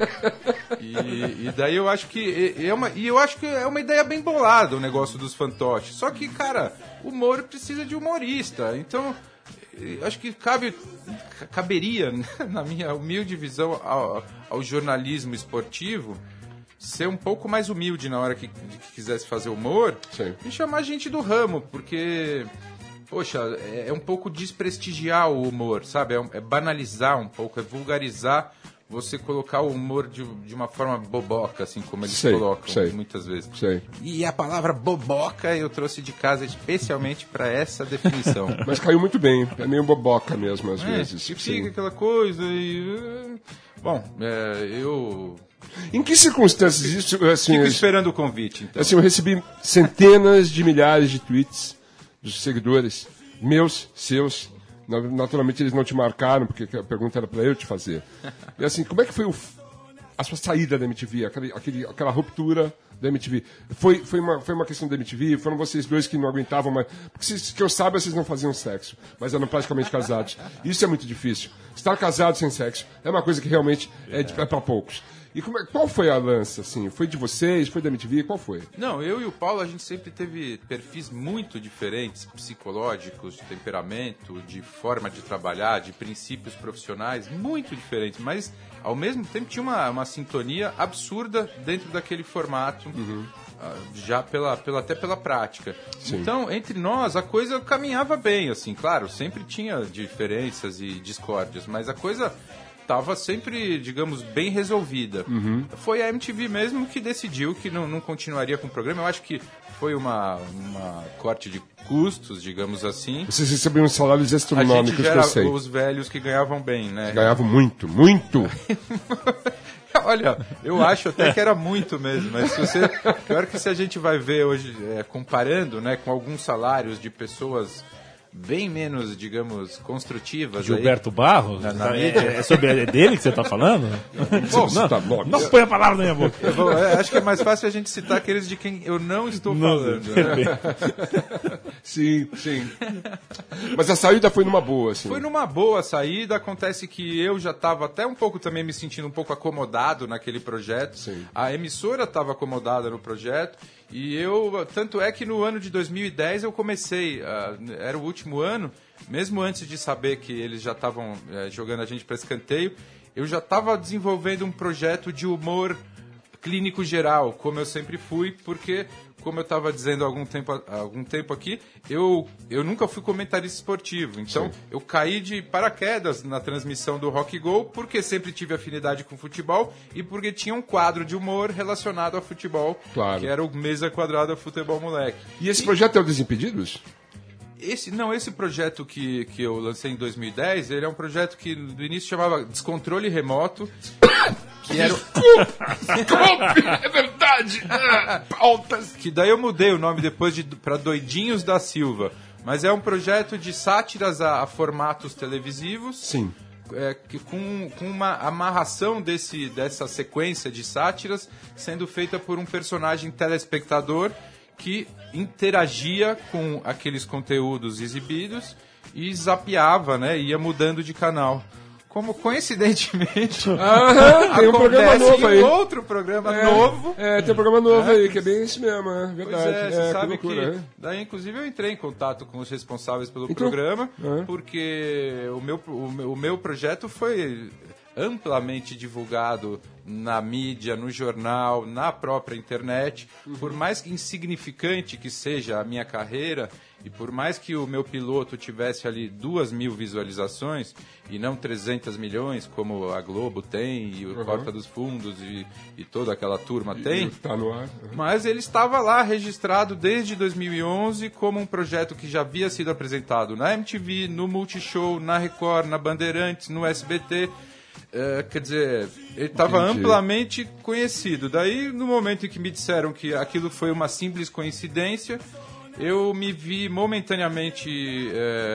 E daí eu acho que eu acho que é uma ideia bem bolada o negócio dos fantoches. Só que, cara, o humor precisa de humorista. Então, acho que caberia, na minha humilde visão, ao jornalismo esportivo ser um pouco mais humilde na hora que quisesse fazer humor.
Sim.
E chamar gente do ramo, porque, poxa, é um pouco desprestigiar o humor, sabe? É banalizar um pouco, é vulgarizar você colocar o humor de uma forma boboca, assim como eles colocam muitas vezes.
Sei.
E a palavra boboca eu trouxe de casa especialmente para essa definição.
Mas caiu muito bem. É meio boboca mesmo, às vezes.
Que
Sim.
fica aquela coisa e... Bom, eu
Em que circunstâncias isso... Assim,
fico esperando o convite, então.
assim, eu recebi centenas de milhares de tweets dos seguidores, meus, seus. Naturalmente eles não te marcaram, porque a pergunta era para eu te fazer. E assim, como é que foi a sua saída da MTV, aquela ruptura da MTV? Foi uma questão da MTV? Foram vocês dois que não aguentavam mais? Porque, que eu saiba, vocês não faziam sexo, mas eram praticamente casados. Isso é muito difícil. Estar casado sem sexo é uma coisa que realmente é para poucos. E qual foi a lança, assim? Foi de vocês? Foi da MTV? Qual foi?
Não, eu e o Paulo, a gente sempre teve perfis muito diferentes, psicológicos, de temperamento, de forma de trabalhar, de princípios profissionais, muito diferentes, mas ao mesmo tempo tinha uma sintonia absurda dentro daquele formato, já até pela prática.
Sim.
Então, entre nós, a coisa caminhava bem, assim, claro, sempre tinha diferenças e discórdias, mas a coisa estava sempre, digamos, bem resolvida. Foi a MTV mesmo que decidiu que não continuaria com o programa. Eu acho que foi uma corte de custos, digamos assim.
Vocês recebiam salários
A
astronômicos,
gente
que
já
eu
era
sei.
os velhos que ganhavam bem, né?
Ganhavam muito, muito.
Olha, eu acho até que era muito mesmo, mas pior que se a gente vai ver hoje, comparando, né, com alguns salários de pessoas bem menos, digamos, construtivas.
Gilberto Barros?
Na mídia.
É dele que você está falando?
Não, tá bom.
Não põe a palavra na minha boca.
Acho que é mais fácil a gente citar aqueles de quem eu não estou falando. Né?
Sim, sim. Mas a saída foi numa boa, assim.
Foi numa boa saída, acontece que eu já estava até um pouco também me sentindo um pouco acomodado naquele projeto.
Sim.
A emissora estava acomodada no projeto e tanto é que no ano de 2010 eu comecei, era o último ano, mesmo antes de saber que eles já estavam jogando a gente para escanteio, eu já estava desenvolvendo um projeto de humor clínico geral, como eu sempre fui, porque, como eu estava dizendo há algum tempo aqui, eu nunca fui comentarista esportivo. Então, eu caí de paraquedas na transmissão do Rock Go, porque sempre tive afinidade com futebol e porque tinha um quadro de humor relacionado a futebol,
Claro.
que era o Mesa Quadrada Futebol Moleque.
E esse projeto é o Desimpedidos?
Esse projeto que eu lancei em 2010, ele é um projeto que no início chamava Descontrole Remoto, que era...
Desculpe, é verdade. Pautas.
Que daí eu mudei o nome depois para Doidinhos da Silva. Mas é um projeto de sátiras a formatos televisivos.
Sim.
Com uma amarração dessa sequência de sátiras sendo feita por um personagem telespectador que interagia com aqueles conteúdos exibidos e zapeava, né? Ia mudando de canal. Como coincidentemente
Tem um programa novo aí.
outro programa novo.
Tem um programa novo aí, que é bem isso mesmo, é verdade.
Pois é, você sabe
loucura,
que... Daí, inclusive, eu entrei em contato com os responsáveis pelo
Então,
programa, porque o meu projeto foi amplamente divulgado na mídia, no jornal, na própria internet. Por mais insignificante que seja a minha carreira, e por mais que o meu piloto tivesse ali 2.000 visualizações, e não 300 milhões, como a Globo tem, e o Porta dos Fundos, e toda aquela turma tem...
Tá no ar.
Mas ele estava lá registrado desde 2011 como um projeto que já havia sido apresentado na MTV, no Multishow, na Record, na Bandeirantes, no SBT. Quer dizer, ele estava amplamente conhecido. Daí, no momento em que me disseram que aquilo foi uma simples coincidência, eu me vi momentaneamente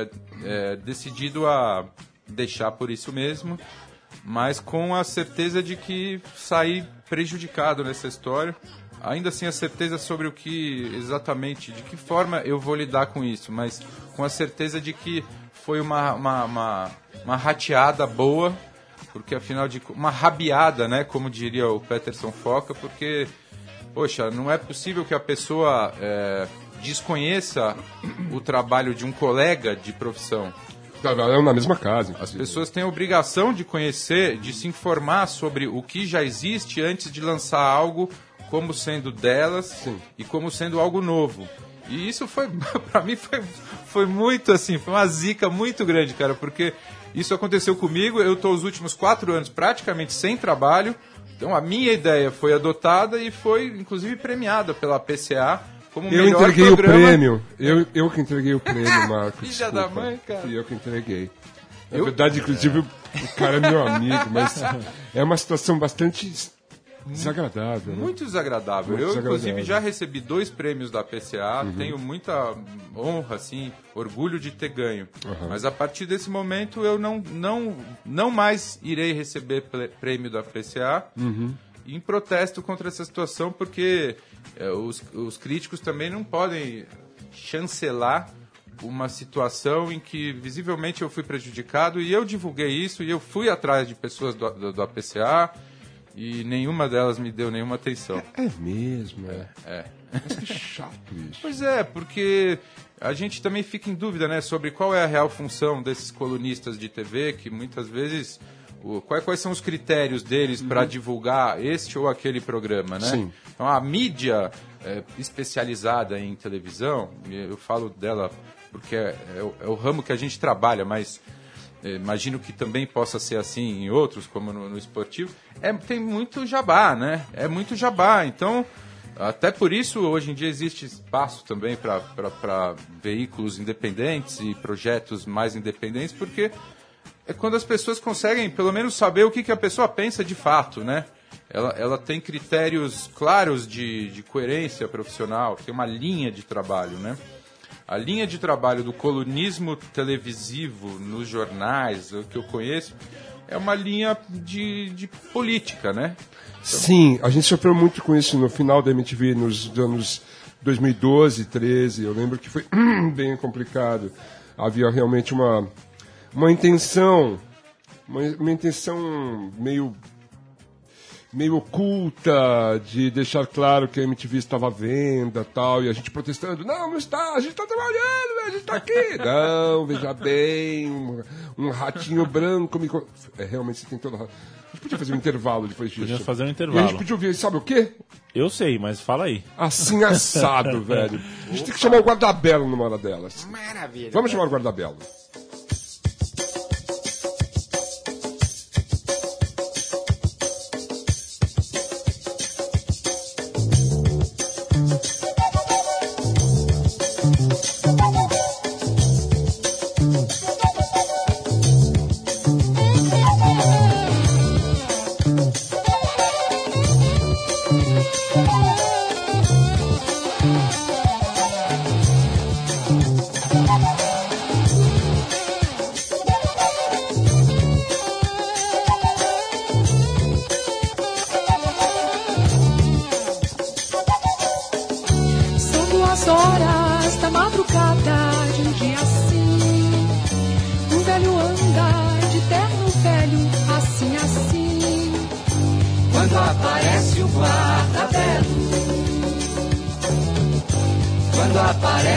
decidido a deixar por isso mesmo, mas com a certeza de que saí prejudicado nessa história. Ainda sem a certeza sobre o que exatamente, de que forma eu vou lidar com isso, mas com a certeza de que foi uma rateada boa, porque afinal de uma rabiada, né, como diria o Peterson Foca, porque, poxa, não é possível que a pessoa desconheça o trabalho de um colega de profissão.
Trabalham na mesma casa.
As pessoas têm a obrigação de conhecer, de se informar sobre o que já existe antes de lançar algo como sendo delas.
Sim.
E como sendo algo novo. E isso foi, pra mim, foi muito assim, foi uma zica muito grande, cara, porque isso aconteceu comigo, eu tô os últimos 4 anos praticamente sem trabalho, então a minha ideia foi adotada e foi, inclusive, premiada pela PCA como o melhor programa.
Eu entreguei o prêmio, eu que entreguei o prêmio, Marcos.
Filha da mãe, cara.
Fui eu que entreguei. Na verdade, inclusive, o cara é meu amigo, mas é uma situação bastante desagradável. Né?
Muito desagradável.
Muito
eu,
desagradável.
inclusive, já recebi 2 prêmios da PCA, tenho muita honra, assim, orgulho de ter ganho. Mas a partir desse momento eu não mais irei receber prêmio da PCA em protesto contra essa situação, porque os críticos também não podem chancelar uma situação em que visivelmente eu fui prejudicado e eu divulguei isso e eu fui atrás de pessoas da PCA. E nenhuma delas me deu nenhuma atenção.
É mesmo, Mas que chato isso.
Pois é, porque a gente também fica em dúvida, né, sobre qual é a real função desses colunistas de TV, que muitas vezes... Quais são os critérios deles para divulgar este ou aquele programa, né?
Sim.
Então, a mídia especializada em televisão, eu falo dela porque é o ramo que a gente trabalha, mas... imagino que também possa ser assim em outros, como no esportivo, tem muito jabá, né? É muito jabá. Então, até por isso, hoje em dia existe espaço também para veículos independentes e projetos mais independentes, porque é quando as pessoas conseguem, pelo menos, saber o que a pessoa pensa de fato, né? Ela tem critérios claros de coerência profissional, tem uma linha de trabalho, né? A linha de trabalho do colunismo televisivo nos jornais, o que eu conheço, é uma linha de política, né?
Sim, a gente sofreu muito com isso no final da MTV, nos anos 2012, 13. Eu lembro que foi bem complicado. Havia realmente uma intenção, uma intenção meio oculta de deixar claro que a MTV estava à venda e tal, e a gente protestando, não está, a gente está trabalhando, a gente está aqui. Não, veja bem, um ratinho branco me... realmente você tem toda... A gente podia fazer um intervalo depois disso.
Podia fazer um
E a
intervalo.
gente podia ouvir, sabe o quê?
Eu sei, mas fala aí.
Assim assado, velho. A gente tem que chamar o Guardabelo numa hora delas.
Maravilha.
Vamos chamar o Guardabelo.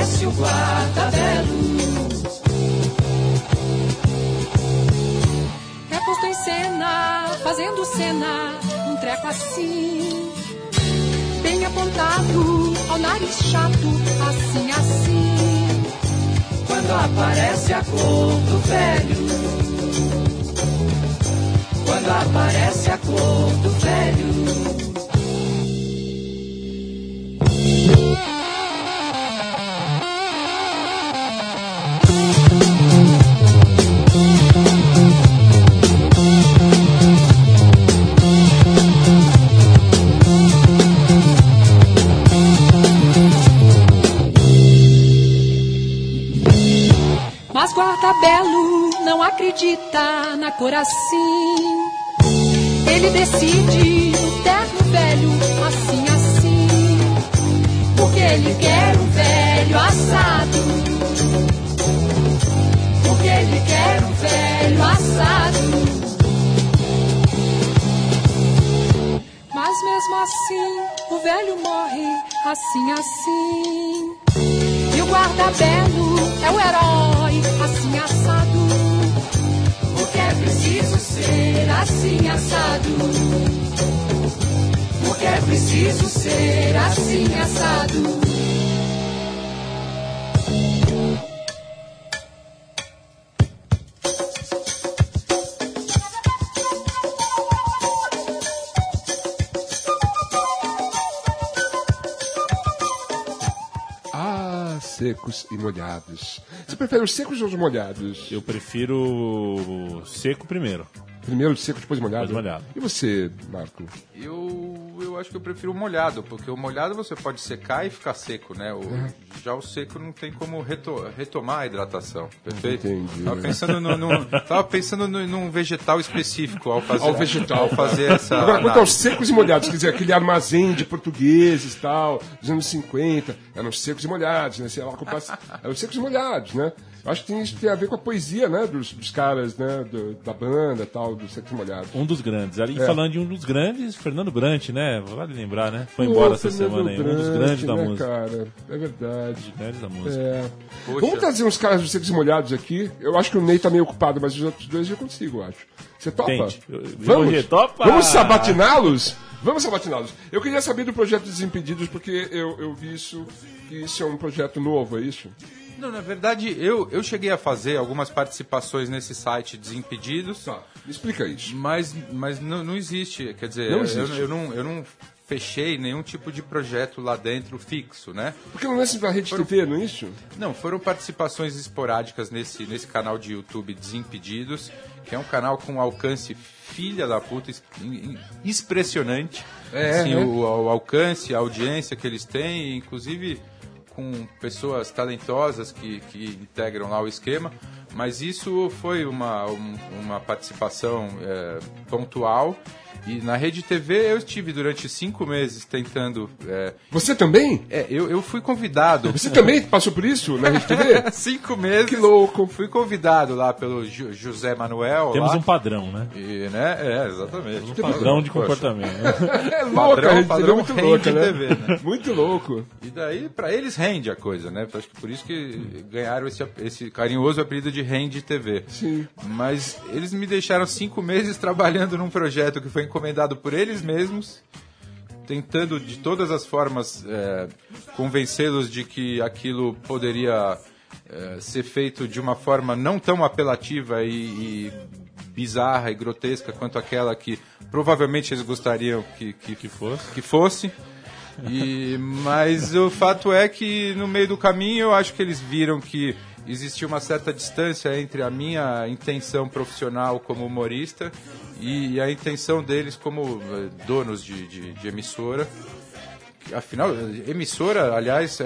aparece o guarda-belo. É posto em cena, fazendo cena, um treco assim, bem apontado, ao nariz chato, assim, assim. Quando aparece a cor do velho, quando aparece a cor do velho. Mas guarda-belo não acredita na cor assim. Ele decide o terno velho, assim, assim, porque ele quer um velho assado. Porque ele quer um velho assado. Mas mesmo assim, o velho morre, assim, assim. E o guarda-belo é o herói, assim, assado. Porque é preciso ser assim, assado. Porque é preciso ser assim, assado.
Secos e molhados. Você prefere os secos ou os molhados?
Eu prefiro seco primeiro.
Primeiro seco, depois molhado?
Depois molhado.
E você, Marco?
Eu acho que eu prefiro o molhado, porque o molhado você pode secar e ficar seco, né? Já o seco não tem como retomar a hidratação, perfeito?
Entendi.
Tava pensando num vegetal específico ao fazer,
vegetal.
ao fazer essa
Agora, quanto
análise.
aos secos e molhados, quer dizer, aquele armazém de portugueses e tal, dos anos 50, eram os secos e molhados, né? Sei lá, eram os secos e molhados, né? Acho que isso tem a ver com a poesia, né? Dos caras, né? Da banda e tal, dos secos e molhados.
Um dos grandes. Ali, falando de um dos grandes, Fernando Brant, né? Vale lembrar, né? Foi embora essa semana aí. Um dos grandes da música.
Cara, é verdade.
Um dos grandes da música.
É.
Poxa.
Vamos trazer uns caras dos secos e molhados aqui. Eu acho que o Ney tá meio ocupado, mas os outros dois eu consigo, eu acho. Você topa?
Tente.
Vamos?
Topa!
Vamos sabatiná-los? Vamos sabatiná-los. Eu queria saber do projeto Desimpedidos, porque eu vi que isso é um projeto novo, é isso?
Não, na verdade, eu cheguei a fazer algumas participações nesse site Desimpedidos.
Tá, me explica isso.
Mas não existe, quer dizer,
Não existe.
Eu não fechei nenhum tipo de projeto lá dentro fixo, né?
Porque não é assim pra Rede TV, não é isso?
Não, foram participações esporádicas nesse canal de YouTube Desimpedidos, que é um canal com alcance filha da puta, expressionante. Assim, o alcance, a audiência que eles têm, inclusive com pessoas talentosas que integram lá o esquema, mas isso foi uma participação pontual. E na Rede TV eu estive durante 5 meses tentando...
Você também?
Eu fui convidado.
Você também passou por isso na Rede TV?
5 meses.
Que louco.
Fui convidado lá pelo José Manuel.
Temos
lá.
um padrão, né?
E, né? Exatamente.
Um padrão de comportamento.
É louca, a Rede TV é
padrão
muito
rende
louca, né?
TV, né?
Muito louco.
E daí, pra eles, rende a coisa, né? Acho que por isso que ganharam esse carinhoso apelido de Rende TV.
Sim.
Mas eles me deixaram 5 meses trabalhando num projeto que foi encomendado por eles mesmos, tentando de todas as formas convencê-los de que aquilo poderia ser feito de uma forma não tão apelativa e bizarra e grotesca quanto aquela que provavelmente eles gostariam que fosse. Mas o fato é que no meio do caminho eu acho que eles viram que existia uma certa distância entre a minha intenção profissional como humorista e a intenção deles como donos de emissora. Afinal, emissora, aliás,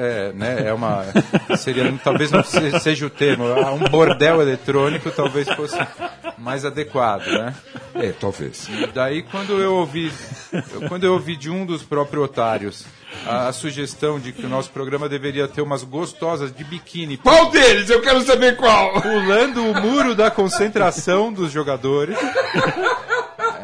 talvez não seja o termo, um bordel eletrônico talvez fosse mais adequado, né?
Talvez.
E daí, quando eu ouvi de um dos proprietários a sugestão de que o nosso programa deveria ter umas gostosas de biquíni...
Qual deles? Eu quero saber qual!
Pulando o muro da concentração dos jogadores...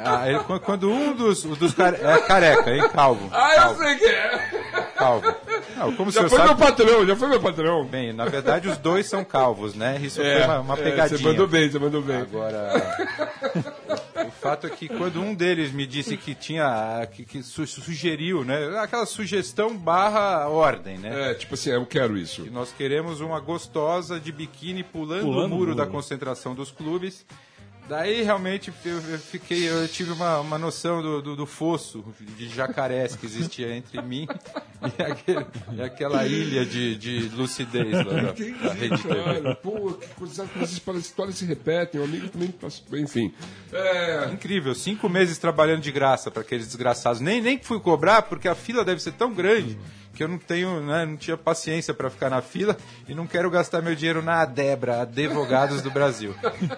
quando um dos careca, hein? Calvo.
Eu sei que é.
Calvo.
Não, como
Já
você
foi
sabe...
meu patrão.
Bem, na verdade, os dois são calvos, né? Isso foi uma pegadinha.
Você mandou bem.
Agora, o fato é que quando um deles me disse que tinha, que sugeriu, né? Aquela sugestão barra ordem, né?
Tipo assim, eu quero isso.
Que nós queremos uma gostosa de biquíni pulando o muro da concentração dos clubes. Daí realmente eu tive uma noção do fosso de jacarés que existia entre mim e aquela ilha de lucidez lá da Rede TV.
Pô, que coisa, as histórias se repetem, um amigo também passou. Enfim.
Incrível, 5 meses trabalhando de graça para aqueles desgraçados. Nem fui cobrar, porque a fila deve ser tão grande que eu não tenho, né, não tinha paciência para ficar na fila e não quero gastar meu dinheiro na Adebra, Advogados do Brasil.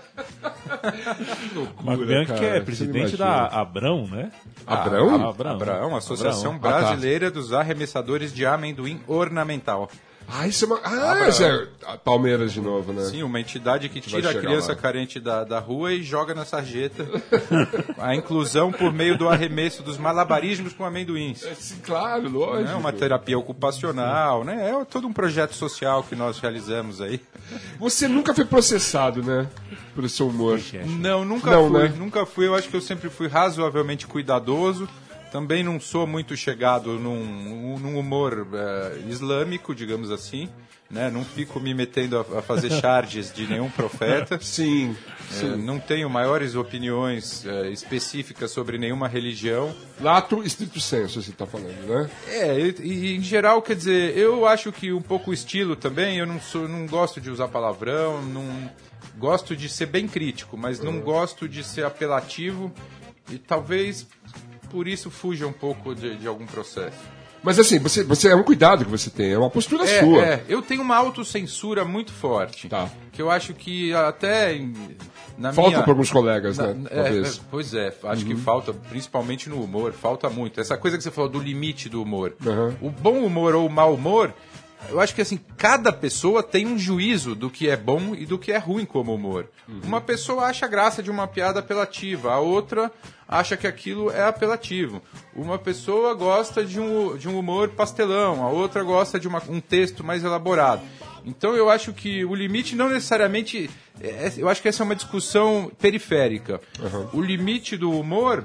Marco Bianchi, que é presidente da Abrão, né?
Abrão, Associação Brasileira dos Arremessadores de Amendoim Ornamental.
Isso é uma... mas é Palmeiras de novo, né?
Sim, uma entidade que tira a criança carente da rua e joga na sarjeta. A inclusão por meio do arremesso dos malabarismos com amendoins.
Sim, claro, lógico.
É uma terapia ocupacional, né? É todo um projeto social que nós realizamos aí.
Você nunca foi processado, né? Por seu humor.
Não, nunca fui. Né? Nunca fui. Eu acho que eu sempre fui razoavelmente cuidadoso. Também não sou muito chegado num humor islâmico, digamos assim. Né? Não fico me metendo a fazer charges de nenhum profeta.
Sim.
Não tenho maiores opiniões específicas sobre nenhuma religião.
Lato estrito sensu, você está falando, né?
E em geral, quer dizer, eu acho que um pouco o estilo também, eu não gosto de usar palavrão, não gosto de ser bem crítico, mas não gosto de ser apelativo e talvez por isso fuja um pouco de algum processo.
Mas assim, você é um cuidado que você tem, é uma postura sua.
Eu tenho uma autocensura muito forte.
Tá.
Que eu acho que até
falta para alguns colegas, né? Talvez.
Pois é, acho que falta, principalmente no humor, falta muito. Essa coisa que você falou do limite do humor. O bom humor ou o mau humor, eu acho que assim, cada pessoa tem um juízo do que é bom e do que é ruim como humor. Uma pessoa acha graça de uma piada apelativa, a outra acha que aquilo é apelativo. Uma pessoa gosta de um humor pastelão, a outra gosta de um texto mais elaborado. Então eu acho que o limite não necessariamente... eu acho que essa é uma discussão periférica. O limite do humor,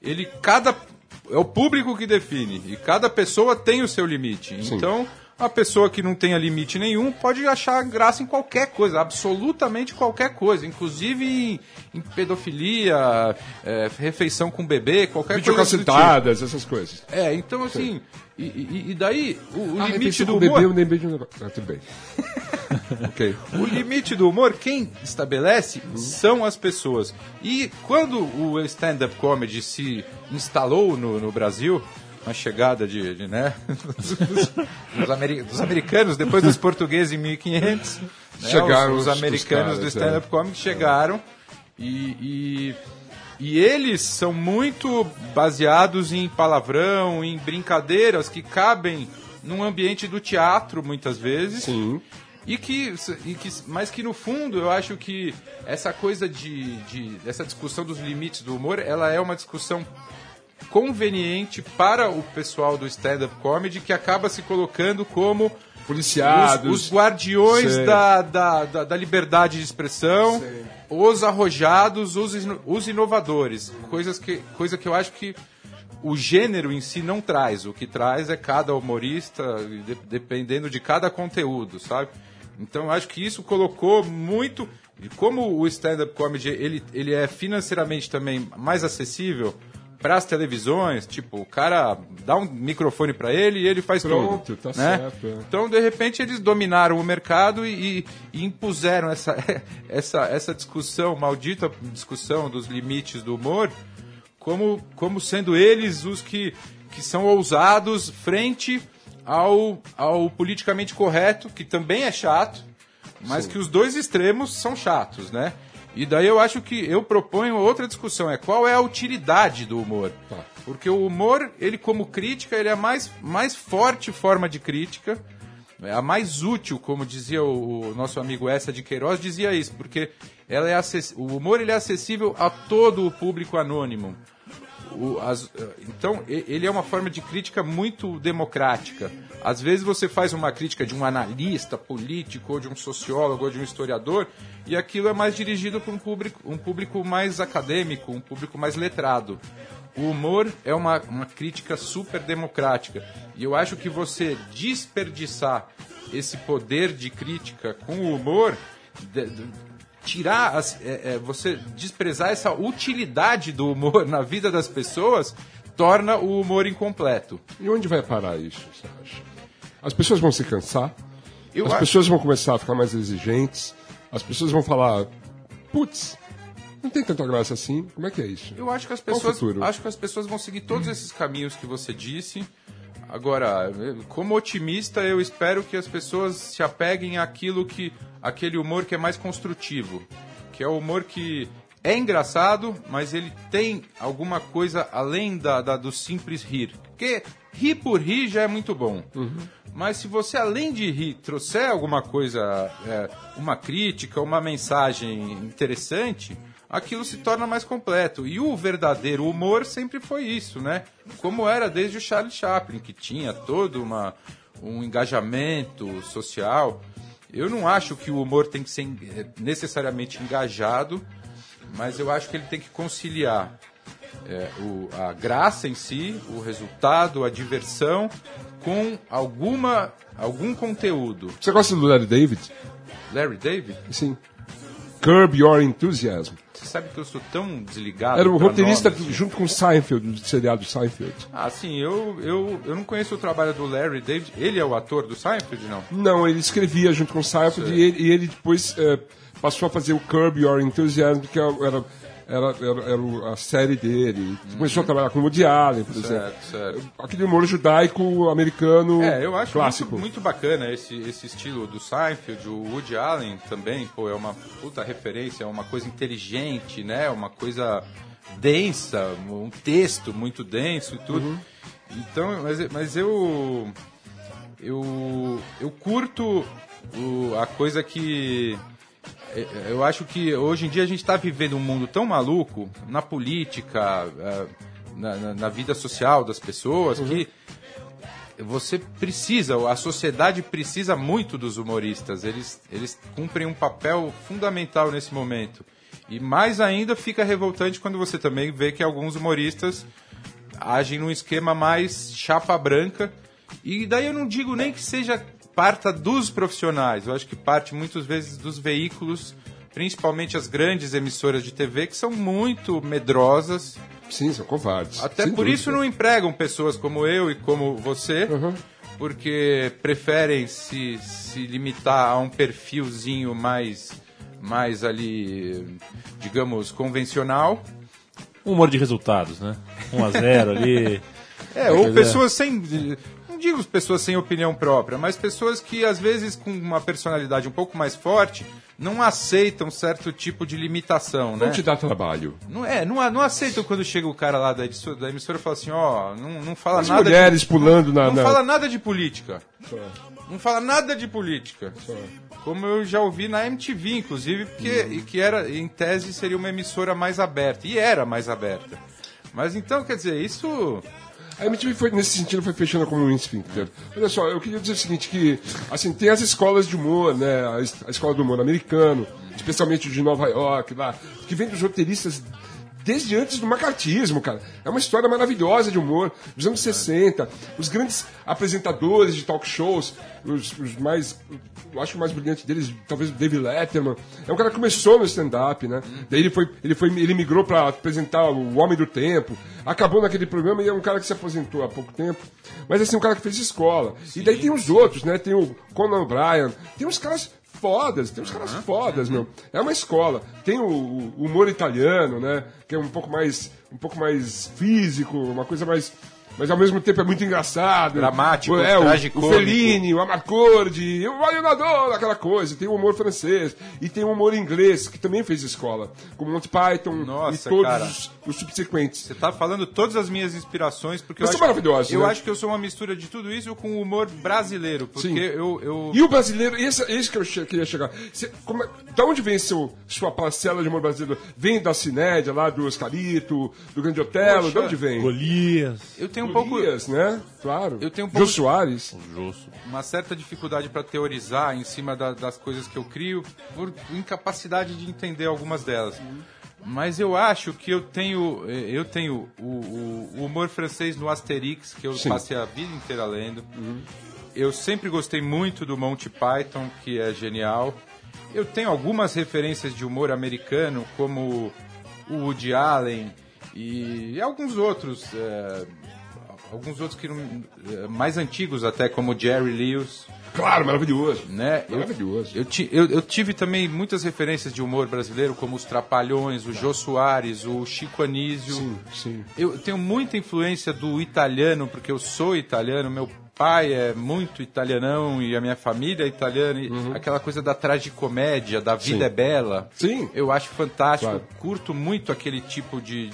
é o público que define, e cada pessoa tem o seu limite. Sim. Então... a pessoa que não tenha limite nenhum pode achar graça em qualquer coisa, absolutamente qualquer coisa, inclusive em pedofilia, refeição com bebê, qualquer coisa.
Videocassetadas, essas coisas.
Então assim, e daí o limite do
humor...
bebê,
eu lembrei de um negócio. Tudo bem. Okay.
O limite do humor, quem estabelece são as pessoas. E quando o stand-up comedy se instalou no Brasil... a chegada né, dos americanos, depois dos portugueses em 1500,
chegaram
os americanos do stand-up comedy chegaram e eles são muito baseados em palavrão, em brincadeiras que cabem num ambiente do teatro muitas vezes.
Sim.
Mas que no fundo eu acho que essa coisa essa discussão dos limites do humor, ela é uma discussão conveniente para o pessoal do stand-up comedy, que acaba se colocando como
policiados,
os guardiões da liberdade de expressão, os arrojados, os inovadores, coisa que eu acho que o gênero em si não traz. O que traz é cada humorista, dependendo de cada conteúdo, sabe? Então eu acho que isso colocou muito... Como o stand-up comedy ele é financeiramente também mais acessível para as televisões, tipo, o cara dá um microfone para ele e ele faz tudo.
Tá
né?
certo.
Então, de repente, eles dominaram o mercado e impuseram essa discussão, maldita discussão dos limites do humor, como sendo eles os que são ousados frente ao politicamente correto, que também é chato, mas que os dois extremos são chatos, né? E daí eu acho que eu proponho outra discussão, qual é a utilidade do humor? Porque o humor, ele como crítica, ele é a mais forte forma de crítica, é a mais útil, como dizia o nosso amigo Essa de Queiroz, dizia isso, porque o humor ele é acessível a todo o público anônimo. Então, ele é uma forma de crítica muito democrática.
Às vezes você faz uma crítica de um analista político, ou de um sociólogo, ou de um historiador, e aquilo é mais dirigido para um público mais acadêmico, um público mais letrado. O humor é uma crítica super democrática. E eu acho que você desperdiçar esse poder de crítica com o humor, você desprezar essa utilidade do humor na vida das pessoas, torna o humor incompleto.
E onde vai parar isso, você acha? As pessoas vão se cansar,
Eu
as
acho-
pessoas vão começar a ficar mais exigentes, as pessoas vão falar, putz, não tem tanta graça assim, como é que é isso?
Eu acho que as
Qual o
pessoas,
futuro?
acho que as pessoas vão seguir todos esses caminhos que você disse. Agora, como otimista, eu espero que as pessoas se apeguem àquele humor que é mais construtivo, que é o humor que é engraçado, mas ele tem alguma coisa além do simples rir. Porque rir por rir já é muito bom. Mas se você, além de rir, trouxer alguma coisa, uma crítica, uma mensagem interessante, aquilo se torna mais completo. E o verdadeiro humor sempre foi isso, né? Como era desde o Charlie Chaplin, que tinha todo um engajamento social. Eu não acho que o humor tem que ser necessariamente engajado, mas eu acho que ele tem que conciliar a graça em si, o resultado, a diversão, com algum conteúdo.
Você gosta do Larry David?
Larry David,
Sim. Curb Your Enthusiasm.
você sabe que eu sou tão desligado.
Era o
pra
roteirista
nomes.
junto com Seinfeld, do seriado Seinfeld.
Ah, sim, eu não conheço o trabalho do Larry David. Ele é o ator do Seinfeld, não?
Não, ele escrevia junto com Seinfeld e ele depois passou a fazer o Curb Your Enthusiasm, que era a série dele. Começou a trabalhar com o Woody Allen, por exemplo.
Certo.
Aquele humor judaico americano
Eu acho
clássico.
muito bacana esse estilo do Seinfeld. O Woody Allen também, pô, é uma puta referência, é uma coisa inteligente, né? Uma coisa densa, um texto muito denso e tudo. Então, mas eu curto a coisa que... Eu acho que hoje em dia a gente está vivendo um mundo tão maluco na política, na vida social das pessoas, que você precisa, a sociedade precisa muito dos humoristas. Eles cumprem um papel fundamental nesse momento. E mais ainda fica revoltante quando você também vê que alguns humoristas agem num esquema mais chapa branca. E daí eu não digo nem que parta dos profissionais. Eu acho que parte muitas vezes dos veículos, principalmente as grandes emissoras de TV, que são muito medrosas.
Sim, são covardes.
Até
Sem
por
dúvida.
isso não empregam pessoas como eu e como você, porque preferem se limitar a um perfilzinho mais ali, digamos,
Humor de resultados, né? 1-0 ali.
ou pessoas sem... Não digo pessoas sem opinião própria, mas pessoas que, às vezes, com uma personalidade um pouco mais forte, não aceitam certo tipo de limitação, né?
Não te dá trabalho.
Não aceitam quando chega o cara lá da emissora e fala assim, não fala
As
nada
mulheres pulando
não fala nada de política. Não fala nada de política. Como eu já ouvi na MTV, inclusive, que era, em tese, seria uma emissora mais aberta. E era mais aberta. Mas então, quer dizer, isso...
A MTV nesse sentido foi fechando como um esfíncter. Olha só, eu queria dizer o seguinte, que assim, tem as escolas de humor, né? A escola do humor americano, especialmente de Nova York, lá, que vem dos roteiristas desde antes do macartismo, cara. É uma história maravilhosa de humor, dos anos 60. Os grandes apresentadores de talk shows, os mais... Eu acho que o mais brilhante deles, talvez o David Letterman. É um cara que começou no stand-up, né? Daí ele migrou para apresentar o Homem do Tempo. Acabou naquele programa e é um cara que se aposentou há pouco tempo. Mas assim, um cara que fez escola. E daí tem os outros, né? Tem o Conan O'Brien. Tem uns caras fodas, meu. É uma escola. Tem o humor italiano, né? Que é um pouco mais físico, uma coisa mais... Mas ao mesmo tempo é muito engraçado.
Dramático,
o
tragicômico.
Fellini, o Amarcord, o Valionador, aquela coisa. Tem o humor francês. E tem o humor inglês, que também fez escola. Como Monty Python
Nossa,
e todos
cara.
os subsequentes.
Você tá falando todas as minhas inspirações, porque
Mas são maravilhosos,
eu
né?
acho que eu sou uma mistura de tudo isso com o humor brasileiro. Porque
Sim.
eu...
E o brasileiro, esse que eu queria chegar. Da onde vem sua parcela de humor brasileiro? Vem da Cinédia, lá do Oscarito, do Grande Otelo?
Poxa.
De onde vem?
Golias.
Eu
tenho um pouco...
Urias, né? Claro.
Eu tenho um pouco...
Jô Soares.
Uma certa dificuldade para teorizar em cima das coisas que eu crio, por incapacidade de entender algumas delas. Mas eu acho que eu tenho o humor francês no Asterix, que eu passei a vida inteira lendo. Eu sempre gostei muito do Monty Python, que é genial. Eu tenho algumas referências de humor americano, como o Woody Allen e alguns outros que mais antigos até, como o Jerry Lewis.
Claro, maravilhoso.
Né?
Maravilhoso.
Eu tive também muitas referências de humor brasileiro, como os Trapalhões, o Jô Soares, o Chico Anísio.
Sim.
Eu tenho muita influência do italiano, porque eu sou italiano, meu pai é muito italianão e a minha família é italiana. E aquela coisa da tragicomédia, da vida é bela.
Sim.
Eu acho fantástico.
Claro.
Curto muito aquele tipo de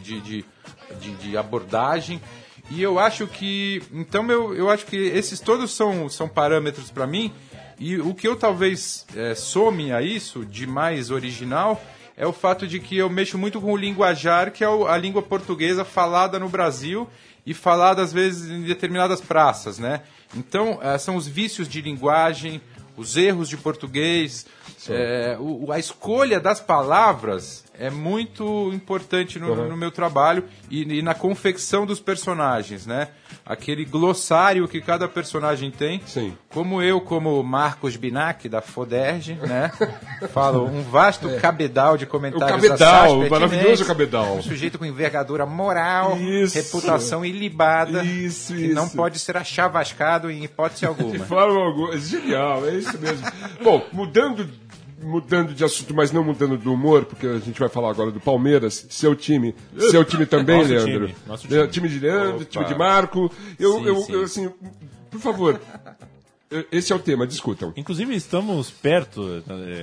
abordagem. E eu acho que... Então, eu acho que esses todos são parâmetros para mim. E o que eu talvez some a isso, de mais original, é o fato de que eu mexo muito com o linguajar, que é a língua portuguesa falada no Brasil e falada, às vezes, em determinadas praças, né? Então, são os vícios de linguagem, os erros de português, a escolha das palavras é muito importante no meu trabalho e na confecção dos personagens, né? Aquele glossário que cada personagem tem.
Sim.
Como Marcos Binac, da Foderge, né? Falo um vasto cabedal de comentários.
O cabedal, o maravilhoso cabedal.
Um sujeito com envergadura moral,
Isso.
reputação ilibada,
Isso.
que não pode ser achavascado em hipótese alguma.
É genial, é isso mesmo. Bom, mudando de assunto, mas não mudando do humor, porque a gente vai falar agora do Palmeiras, seu time também,
Nosso
Leandro.
time, nosso time.
Time de Leandro,
Opa.
time de Marco.
Sim.
Eu, assim, por favor, esse é o tema, discutam.
Inclusive, estamos perto.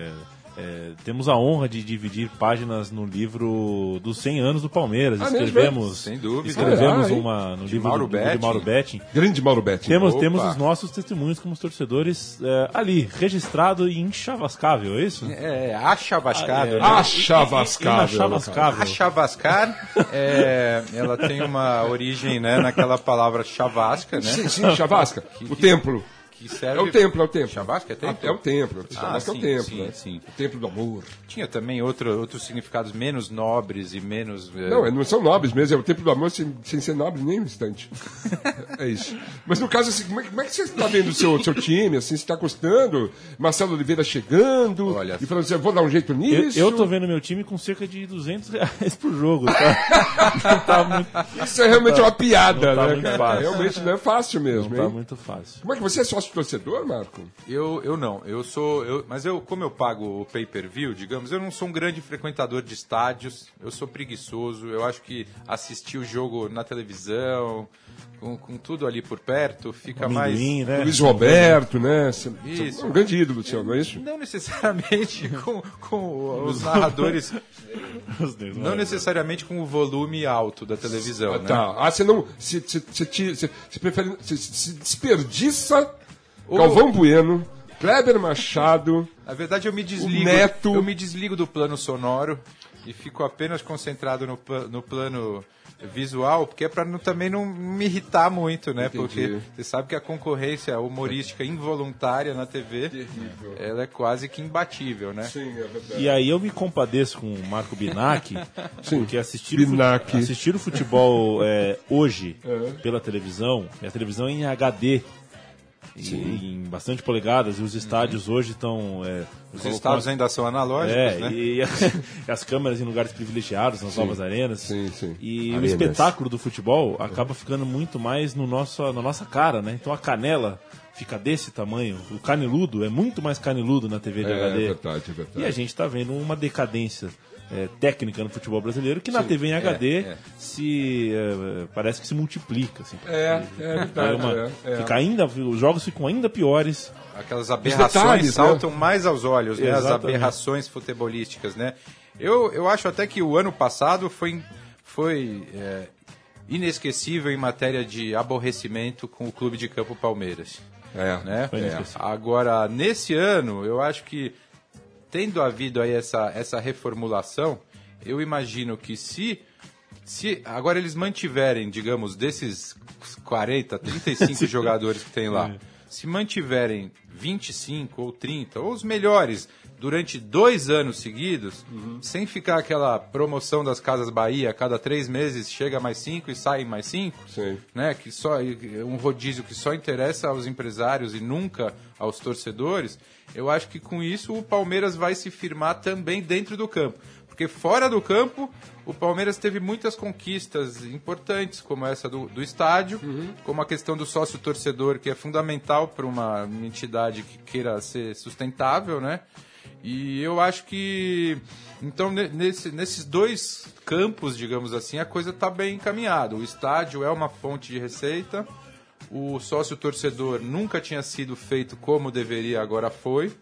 Temos a honra de dividir páginas no livro dos 100 anos do Palmeiras. Escrevemos,
Sem dúvida.
escrevemos
Ah,
uma no livro
Mauro
do Mauro Betting.
Grande Mauro Betti.
Temos os nossos testemunhos como torcedores ali, registrado e inchavascável, é isso?
Achavascado. né?
Achavascável.
Inchavascável.
A chavascar, ela tem uma origem, né, naquela palavra chavasca, né?
Sim, Chavasca. O templo.
Que serve...
É o templo.
Chavasca é templo?
É o templo. Chavasca é o
sim,
templo,
sim,
né?
sim.
O templo do amor.
Tinha também outros significados menos nobres e menos...
Não são nobres mesmo, é o templo do amor sem ser nobre nem um instante. É isso. Mas no caso, assim, como é que você está vendo o seu time? Assim, você está gostando? Marcelo Oliveira chegando e falando assim, eu vou dar um jeito nisso.
Eu tô vendo meu time com cerca de R$200 por jogo. Tá? Não tá muito,
Isso é realmente uma piada,
não tá
né,
muito
cara?
fácil.
Realmente não é fácil mesmo,
não tá
hein?
muito fácil.
Como é que você é sócio torcedor, Marco?
Eu não, mas como eu pago o pay-per-view, digamos, eu não sou um grande frequentador de estádios, eu sou preguiçoso, eu acho que assistir o jogo na televisão, com tudo ali por perto, fica
Amendoim,
mais...
né?
Luiz Roberto, né? Você
Isso.
é um grande ídolo seu, não é isso?
Não necessariamente com os narradores, não necessariamente com o volume alto da televisão, né?
Tá. Você não. Você prefere. Você desperdiça Galvão Bueno, Kleber Machado.
Na verdade, eu me desligo.
Neto.
Eu me desligo do plano sonoro e fico apenas concentrado no plano visual, porque é para também não me irritar muito, né?
Entendi.
Porque você sabe que a concorrência humorística involuntária na TV, ela é quase que imbatível, né?
Sim, é verdade.
E aí eu me compadeço com o Marco Binac, porque assistir o futebol hoje pela televisão, e a televisão é em HD, em bastante polegadas, e os estádios hoje estão...
Os estádios ainda são analógicos, né?
E as câmeras em lugares privilegiados, nas novas arenas.
Sim.
E
Arenas.
o espetáculo do futebol acaba ficando muito mais na nossa cara, né? Então a canela fica desse tamanho, o caneludo é muito mais caneludo na TV de HD.
É verdade.
E a gente está vendo uma decadência técnica no futebol brasileiro que na TV em HD parece que se multiplica. Assim,
É verdade.
os jogos ficam ainda piores.
Aquelas aberrações
detalhes,
saltam mais aos olhos, né? As
Exatamente.
aberrações futebolísticas, né? Eu acho até que o ano passado foi inesquecível em matéria de aborrecimento com o Clube de Campo Palmeiras. Né?
Foi inesquecível.
Agora, nesse ano, eu acho que, tendo havido aí essa reformulação, eu imagino que se
Se agora eles mantiverem, digamos, desses 40, 35 jogadores que tem lá, se mantiverem 25 ou 30, ou os melhores, durante 2 anos seguidos, sem ficar aquela promoção das Casas Bahia, a cada 3 meses chega mais 5 e sai mais 5,
Sim.
né? Que só, um rodízio que só interessa aos empresários e nunca aos torcedores, eu acho que com isso o Palmeiras vai se firmar também dentro do campo. Porque fora do campo, o Palmeiras teve muitas conquistas importantes, como essa do estádio, como a questão do sócio-torcedor, que é fundamental para uma entidade que queira ser sustentável, né? E eu acho que, então, nesses 2 campos, digamos assim, a coisa está bem encaminhada. O estádio é uma fonte de receita, o sócio-torcedor nunca tinha sido feito como deveria, agora foi.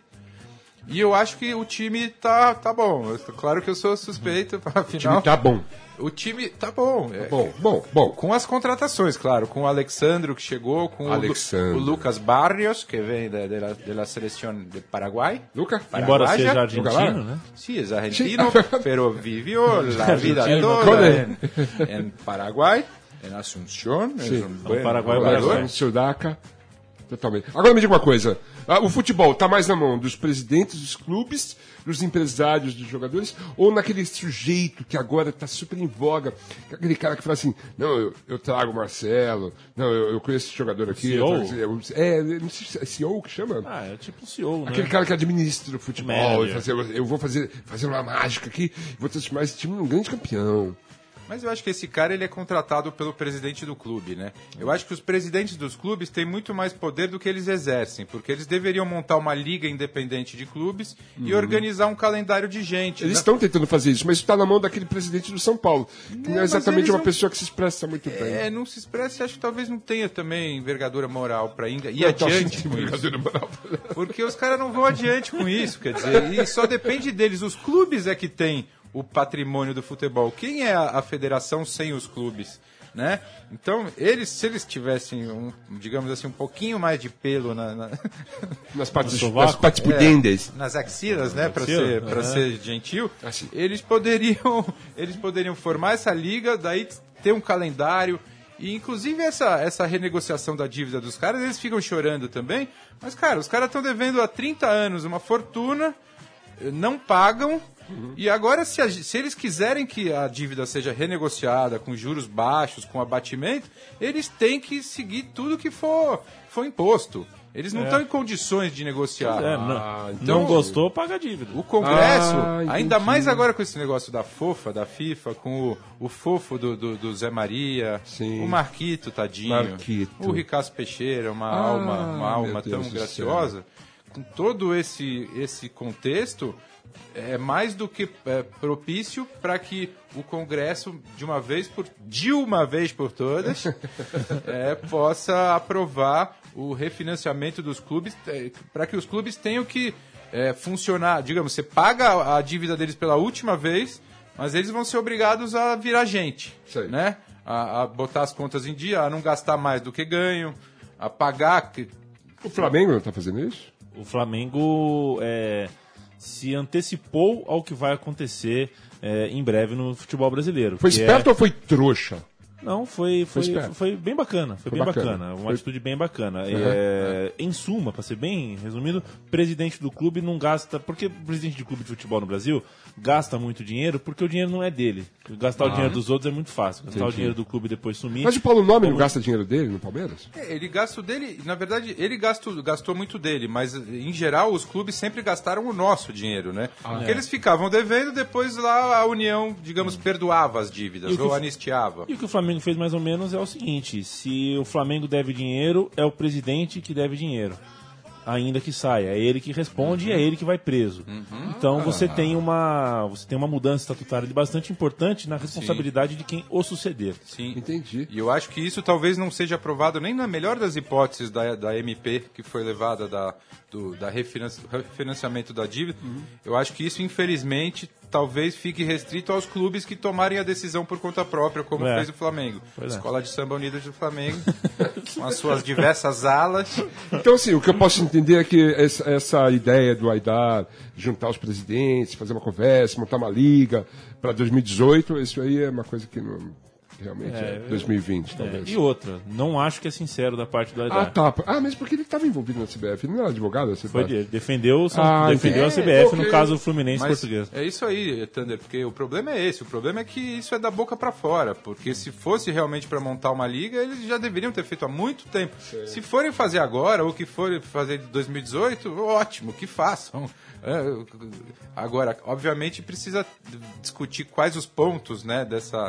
E eu acho que o time tá bom. Claro que eu sou suspeito, afinal...
O time tá bom.
O time tá bom.
Bom.
Com as contratações, claro. Com o Alexandro, que chegou. Com o Lucas Barrios, que vem da seleção de Paraguai.
Luca?
Embora
Paraguaya.
seja argentino, né?
Sí, es argentino, pero vivió la vida toda en Paraguay, en Asunción.
Sí.
Es un buen
Paraguay,
jugador.
Sudaca. Totalmente. Agora me diga uma coisa. O futebol está mais na mão dos presidentes dos clubes, dos empresários, dos jogadores, ou naquele sujeito que agora está super em voga, aquele cara que fala assim, não, eu trago o Marcelo, não, eu conheço esse jogador aqui.
CEO?
Não sei se é CEO que chama?
É tipo o CEO, né?
Aquele cara que administra o futebol,
Manager.
eu vou fazer uma mágica aqui, vou transformar esse time num grande campeão.
Mas eu acho que esse cara ele é contratado pelo presidente do clube, né? Eu acho que os presidentes dos clubes têm muito mais poder do que eles exercem, porque eles deveriam montar uma liga independente de clubes e organizar um calendário de gente.
Eles
né?
estão tentando fazer isso, mas isso está na mão daquele presidente do São Paulo, que não é exatamente uma pessoa que se expressa muito bem.
Não se expressa e acho que talvez não tenha também envergadura moral para ir
Eu tô
adiante
sentindo
com isso.
envergadura moral.
Porque os caras não vão adiante com isso, quer dizer, e só depende deles. Os clubes é que têm o patrimônio do futebol. Quem é a federação sem os clubes? Né? Então, se eles tivessem, digamos assim, um pouquinho mais de pelo
nas partes pudendas.
nas axilas, né, para ser gentil,
Assim.
eles poderiam formar essa liga, daí ter um calendário. E, inclusive, essa renegociação da dívida dos caras, eles ficam chorando também. Mas, cara, os caras estão devendo há 30 anos uma fortuna, não pagam. E agora, se eles quiserem que a dívida seja renegociada com juros baixos, com abatimento, eles têm que seguir tudo que for imposto. Eles não estão em condições de negociar.
Não gostou, paga a dívida.
O Congresso, ainda
entendi.
mais agora com esse negócio da FIFA, com o fofo do Zé Maria,
Sim.
o Marquito, tadinho,
Marquito.
o Ricardo Peixeira, uma alma tão
Deus do
graciosa. Com todo esse contexto, é mais do que propício para que o Congresso, de uma vez por todas, possa aprovar o refinanciamento dos clubes, para que os clubes tenham que funcionar. Digamos, você paga a dívida deles pela última vez, mas eles vão ser obrigados a virar gente, né? A botar as contas em dia, a não gastar mais do que ganham, a pagar...
O Flamengo não está fazendo isso?
O Flamengo se antecipou ao que vai acontecer em breve no futebol brasileiro.
Foi esperto ou foi trouxa?
Não, foi bem bacana. Foi bem
bacana.
bacana. Uma atitude bem bacana. Em suma, para ser bem resumido, presidente do clube não gasta... Porque o presidente de clube de futebol no Brasil gasta muito dinheiro porque o dinheiro não é dele. Gastar o dinheiro dos outros é muito fácil. Gastar o dinheiro do clube e depois sumir...
Mas o Paulo Nobre não gasta dinheiro dele no Palmeiras?
Ele gasta o dele... Na verdade, ele gastou muito dele, mas, em geral, os clubes sempre gastaram o nosso dinheiro, né? Porque eles ficavam devendo, depois lá a União, digamos, perdoava as dívidas, ou anistiava.
E o que o Flamengo fez mais ou menos é o seguinte: se o Flamengo deve dinheiro, é o presidente que deve dinheiro. Ainda que saia, é ele que responde e é ele que vai preso. Então você tem uma mudança estatutária bastante importante na responsabilidade de quem o suceder.
Sim.
Entendi.
E eu acho que isso talvez não seja aprovado nem na melhor das hipóteses da MP que foi levada da refinanciamento da dívida, eu acho que isso, infelizmente, talvez fique restrito aos clubes que tomarem a decisão por conta própria, como fez o Flamengo. Escola de Samba Unida do Flamengo, com as suas diversas alas.
Então, assim, o que eu posso entender é que essa ideia do Aidar juntar os presidentes, fazer uma conversa, montar uma liga para 2018, isso aí é uma coisa que não... Realmente é 2020, talvez.
E outra, não acho que é sincero da parte do Aidar.
Mas porque ele estava envolvido na CBF, ele não era advogado da CBF.
Foi, defendeu a CBF, no caso o Fluminense português.
É isso aí, Thunder, porque o problema é esse. O problema é que isso é da boca para fora, porque se fosse realmente para montar uma liga, eles já deveriam ter feito há muito tempo. Sim. Se forem fazer agora, ou que forem fazer em 2018, ótimo, que façam. Agora, obviamente, precisa discutir quais os pontos, né,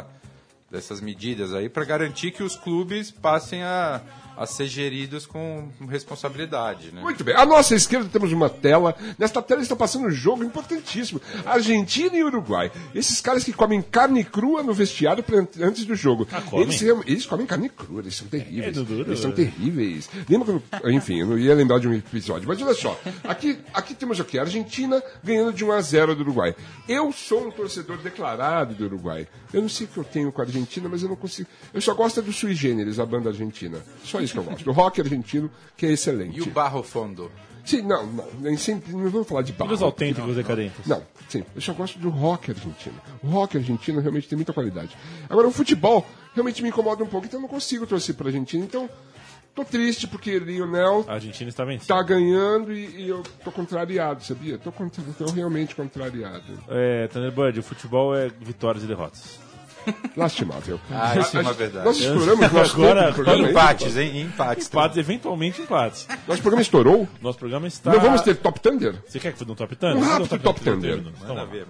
dessas medidas aí para garantir que os clubes passem a ser geridos com responsabilidade, né?
Muito bem. À nossa esquerda temos uma tela. Nesta tela está passando um jogo importantíssimo. Argentina e Uruguai. Esses caras que comem carne crua no vestiário antes do jogo. Eles comem carne crua, eles são terríveis. Eles são terríveis. Lembra quando... Enfim, eu não ia lembrar de um episódio. Mas olha só. Aqui temos aqui a Argentina ganhando de 1-0 do Uruguai. Eu sou um torcedor declarado do Uruguai. Eu não sei o que eu tenho com a Argentina, mas eu não consigo... Eu só gosto do Sui Generis, a banda argentina. Só isso que eu gosto. Do rock argentino, que é excelente.
E o Barro Fondo?
Sim, nem sempre, não vamos falar de barro.
E os autênticos decadentes?
Não, sim. Eu só gosto do rock argentino. O rock argentino realmente tem muita qualidade. Agora, o futebol realmente me incomoda um pouco, então eu não consigo torcer para a Argentina. Então, tô triste porque Lionel
a Argentina está vencendo.
Tá ganhando e eu tô contrariado, sabia? Tô realmente contrariado.
Thunderbird, o futebol é vitórias e derrotas.
Lastimável.
Isso é uma verdade.
Nós estouramos nosso
programa.
Empates, hein? Empates,
eventualmente empates.
Nosso programa estourou?
Nosso programa está...
Não vamos ter Top Thunder?
Você quer que faça um Top Thunder?
Um rápido Top Thunder.
Manda ver.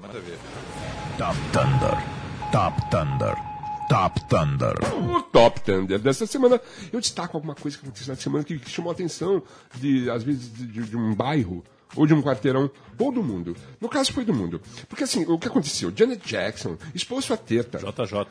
Top Thunder. Top Thunder. Top Thunder.
O Top Thunder dessa semana, eu destaco alguma coisa que aconteceu na semana que chamou a atenção, às vezes, de um bairro, ou de um quarteirão, ou do mundo. No caso foi do mundo. Porque assim, o que aconteceu? Janet Jackson expôs sua teta
JJ.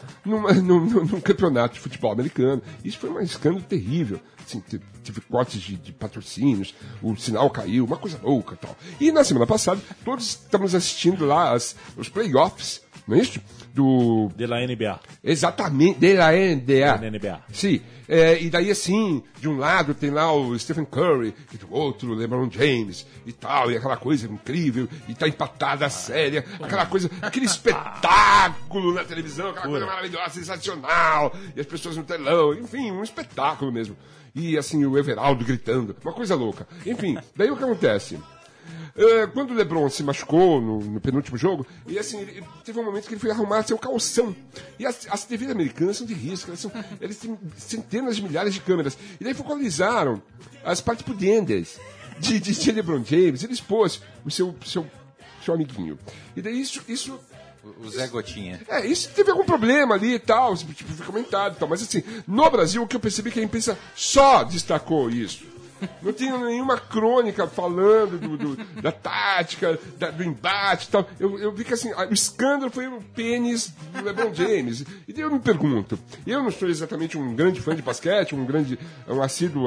Num campeonato de futebol americano. Isso foi um escândalo terrível. Assim, teve cortes de patrocínios, o sinal caiu, uma coisa louca e tal. E na semana passada, todos estamos assistindo lá os playoffs, não é isso?
De la NBA.
Exatamente, de la NBA.
Da NBA.
Sim. E daí, assim, de um lado tem lá o Stephen Curry, e do outro o LeBron James, e tal, e aquela coisa incrível, e tá empatada a série, aquela coisa, aquele espetáculo na televisão, aquela coisa maravilhosa, sensacional, e as pessoas no telão, enfim, um espetáculo mesmo. E, assim, o Everaldo gritando, uma coisa louca. Enfim, daí o que acontece? Quando o LeBron se machucou no penúltimo jogo, e assim, teve um momento que ele foi arrumar seu calção. E as TVs americanas são de risco, eles têm centenas de milhares de câmeras. E daí focalizaram as partes pudendas de LeBron James. Ele expôs o seu amiguinho. E daí isso
o Zé Gotinha.
Isso teve algum problema ali e tal, tipo, foi comentado e tal. Mas assim, no Brasil, o que eu percebi é que a imprensa só destacou isso. Não tinha nenhuma crônica falando da tática, do embate e tal. Eu vi que assim, o escândalo foi o pênis do LeBron James. E daí eu me pergunto, eu não sou exatamente um grande fã de basquete, um assíduo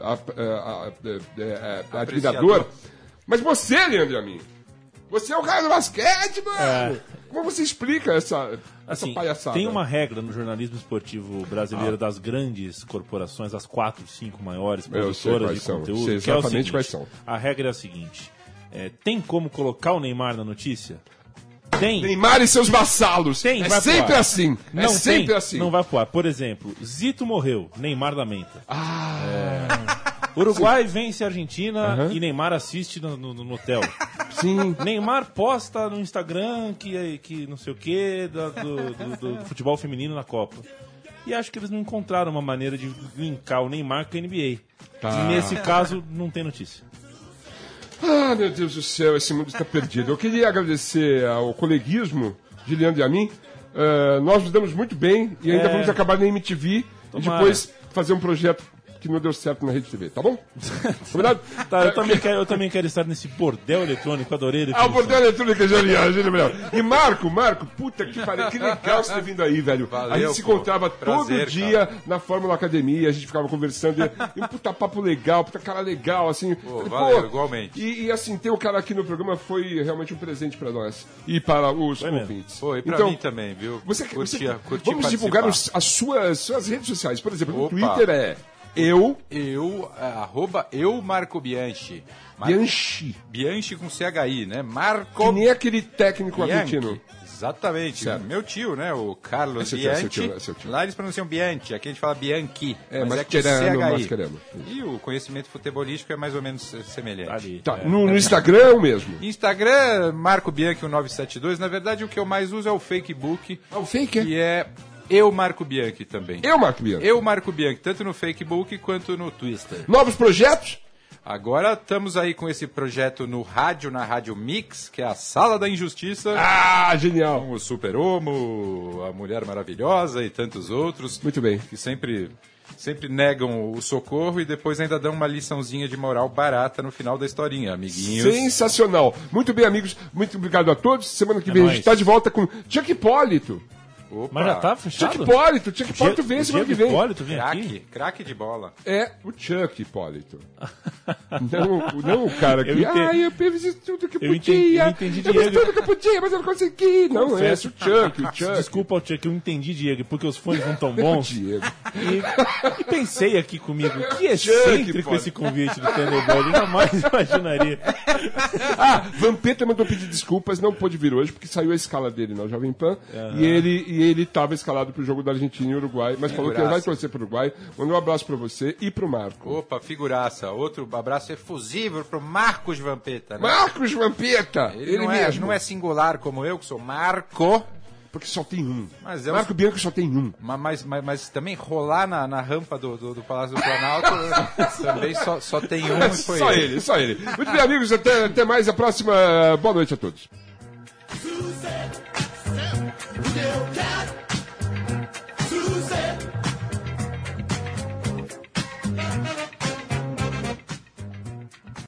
admirador, mas você, Leandro Amin, você é o cara do basquete, mano! Como você explica essa palhaçada?
Tem uma regra no jornalismo esportivo brasileiro das grandes corporações, as 4, 5 maiores produtoras de conteúdo.
Sei exatamente quais são.
A regra é a seguinte: tem como colocar o Neymar na notícia? Tem.
Neymar e seus vassalos.
Tem,
é sempre assim.
Não, sempre assim. Não vai voar. Por exemplo, Zito morreu, Neymar lamenta. Uruguai vence a Argentina e Neymar assiste no hotel.
Sim.
Neymar posta no Instagram que não sei o que do futebol feminino na Copa. E acho que eles não encontraram uma maneira de linkar o Neymar com a NBA. E nesse caso, não tem notícia.
Ah, meu Deus do céu, esse mundo está perdido. Eu queria agradecer ao coleguismo de Leandro e a mim. Nós nos damos muito bem e ainda vamos acabar na MTV e depois fazer um projeto que não deu certo na Rede TV, tá bom? Combinado?
Tá, eu também quero estar nesse bordel eletrônico, adorei.
O bordel eletrônico é genial, melhor. E Marco, puta que pariu, que legal você ter vindo aí, velho.
Valeu,
a gente se encontrava todo dia na Fórmula Academia, a gente ficava conversando, e um puta papo legal, puta cara legal, assim.
Valeu, igualmente.
E assim, ter o cara aqui no programa foi realmente um presente pra nós e para os ouvintes.
Foi, pra
então,
mim também, viu?
Curti
Vamos
divulgar as suas redes sociais. Por exemplo, no
Opa.
Twitter é
arroba Marco Bianchi. Bianchi com CHI, né? Marco
que nem aquele técnico
Bianchi.
argentino.
Exatamente.
Certo.
Meu tio, né? O Carlos
É
Bianchi.
seu tio.
Lá eles pronunciam Bianchi, aqui a gente fala Bianchi. mas é com
Mascherano.
CHI. E o conhecimento futebolístico é mais ou menos semelhante.
Ali.
Tá, no Instagram mesmo.
Instagram, Marco Bianchi 1972. Na verdade, o que eu mais uso é o Facebook.
O fake
Que é Eu Marco Bianchi também.
Marco Bianchi.
Eu Marco Bianchi, tanto no Facebook quanto no Twitter.
Novos projetos?
Agora estamos aí com esse projeto no rádio, na Rádio Mix, que é a Sala da Injustiça.
Genial.
Com o Super Homo, a Mulher Maravilhosa e tantos outros.
Muito bem.
Que sempre negam o socorro e depois ainda dão uma liçãozinha de moral barata no final da historinha, amiguinhos.
Sensacional. Muito bem, amigos. Muito obrigado a todos. Semana que vem a gente está de volta com Chuck Hipólito.
Opa.
Mas já tá fechado?
Chuck Hipólito vem semana que vem.
Hipólito vem aqui?
Craque de bola.
É o Chuck Hipólito. não o cara que... eu fiz tudo que eu podia.
Eu entendi,
Eu fiz tudo que eu podia, mas eu não consegui. Não,
Confesso.
é o Chuck.
Desculpa, Chuck, eu entendi, Diego, porque os fones não tão bons.
Diego.
E pensei aqui comigo, que excêntrico esse convite do Thunderbird, eu jamais imaginaria.
Vampeta mandou pedir desculpas, não pôde vir hoje, porque saiu a escala dele na Jovem Pan, e ele estava escalado pro jogo da Argentina e Uruguai, mas falou que vai torcer pro Uruguai. Mandou um abraço pra você e pro Marco.
Opa, figuraça. Outro abraço efusivo pro Marcos Vampeta, né?
Marcos Vampeta!
Ele não é singular como eu, que sou Marco.
Porque só tem um.
Mas
Marco Bianchi só tem um.
Mas também rolar na rampa do Palácio do Planalto também só tem um e foi
Só ele. Muito bem, amigos, até mais. A próxima. Boa noite a todos.
Quero